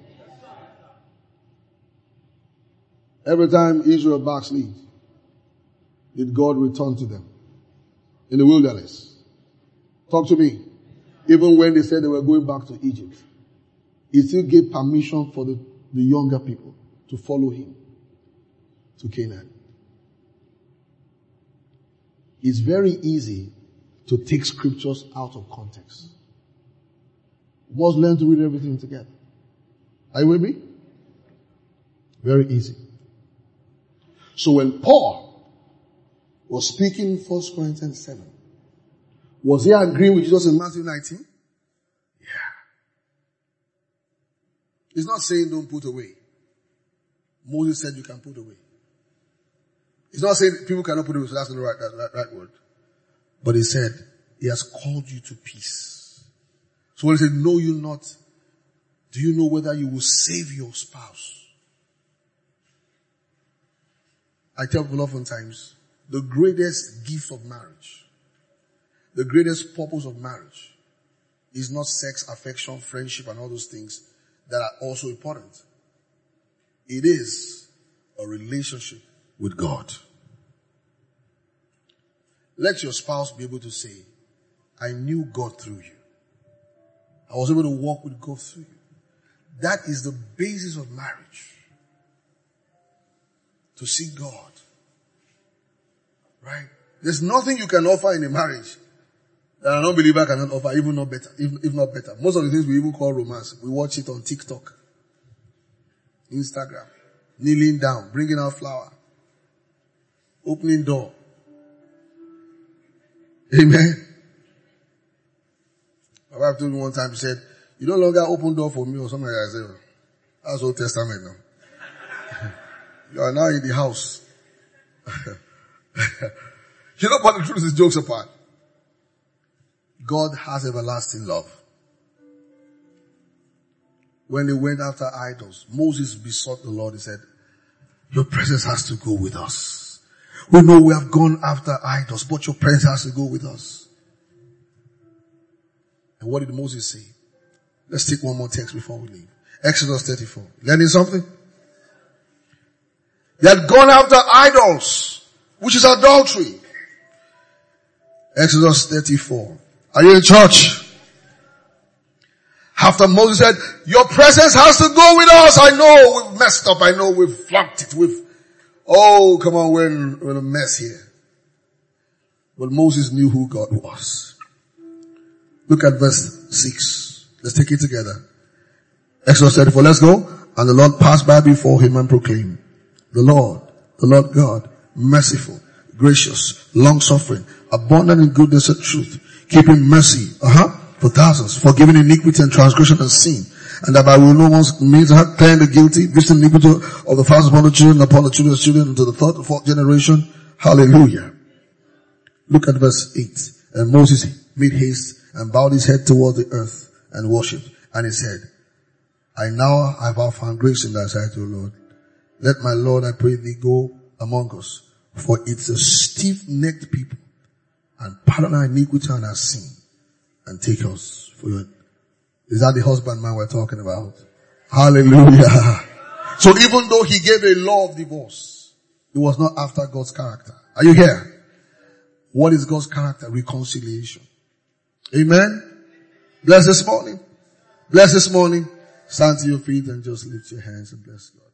Every time Israel backslid, did God return to them? in the wilderness. Talk to me. Even when they said they were going back to Egypt, he still gave permission for the, the younger people to follow him to Canaan. It's very easy to take scriptures out of context. You must learn to read everything together. Are you with me? Very easy. So when Paul was speaking in First Corinthians seven, was he agreeing with Jesus in Matthew nineteen? Yeah. He's not saying don't put away. Moses said you can put away. He's not saying people cannot put away, so that's not the right, right, right word. But he said, he has called you to peace. So when he said, know you not, do you know whether you will save your spouse? I tell people oftentimes, the greatest gift of marriage, the greatest purpose of marriage is not sex, affection, friendship, and all those things that are also important. It is a relationship with God. Let your spouse be able to say, I knew God through you. I was able to walk with God through you. That is the basis of marriage. To see God. Right? There's nothing you can offer in a marriage that a non-believer cannot offer, even not better, if, if not better. Most of the things we even call romance, we watch it on TikTok, Instagram, kneeling down, bringing out flower, opening door. Amen. My wife told me one time, she said, you no longer open door for me or something like that. I said, that's Old Testament now. You are now in the house. You know, but the truth is, jokes apart. God has everlasting love. When they went after idols, Moses besought the Lord. He said, your presence has to go with us. We know we have gone after idols, but your presence has to go with us. And what did Moses say? Let's take one more text before we leave. Exodus thirty-four. Learning something? They had gone after idols, which is adultery. Exodus thirty-four. Are you in church? After Moses said, your presence has to go with us. I know we've messed up. I know we've flunked it. We've, oh, come on, we're in, we're in a mess here. But Moses knew who God was. Look at verse six. Let's take it together. Exodus thirty-four. Let's go. And the Lord passed by before him and proclaimed, the Lord, the Lord God, merciful, gracious, long-suffering, abundant in goodness and truth, keeping mercy, uh-huh, for thousands, forgiving iniquity and transgression and sin, and that by will no one's means have clearing the guilty, visiting iniquity of the fathers upon the children, upon the children's children, unto the third and fourth generation. Hallelujah. Look at verse eight. And Moses made haste and bowed his head toward the earth and worshipped. And he said, I now have found grace in thy sight, O Lord. Let my Lord, I pray thee, go among us, for it's a stiff-necked people, and pardon our iniquity and our sin, and take us for your... Is that the husbandman we're talking about? Hallelujah. So even though he gave a law of divorce, it was not after God's character. Are you here? What is God's character? Reconciliation. Amen? Bless this morning. Bless this morning. Stand to your feet and just lift your hands and bless God.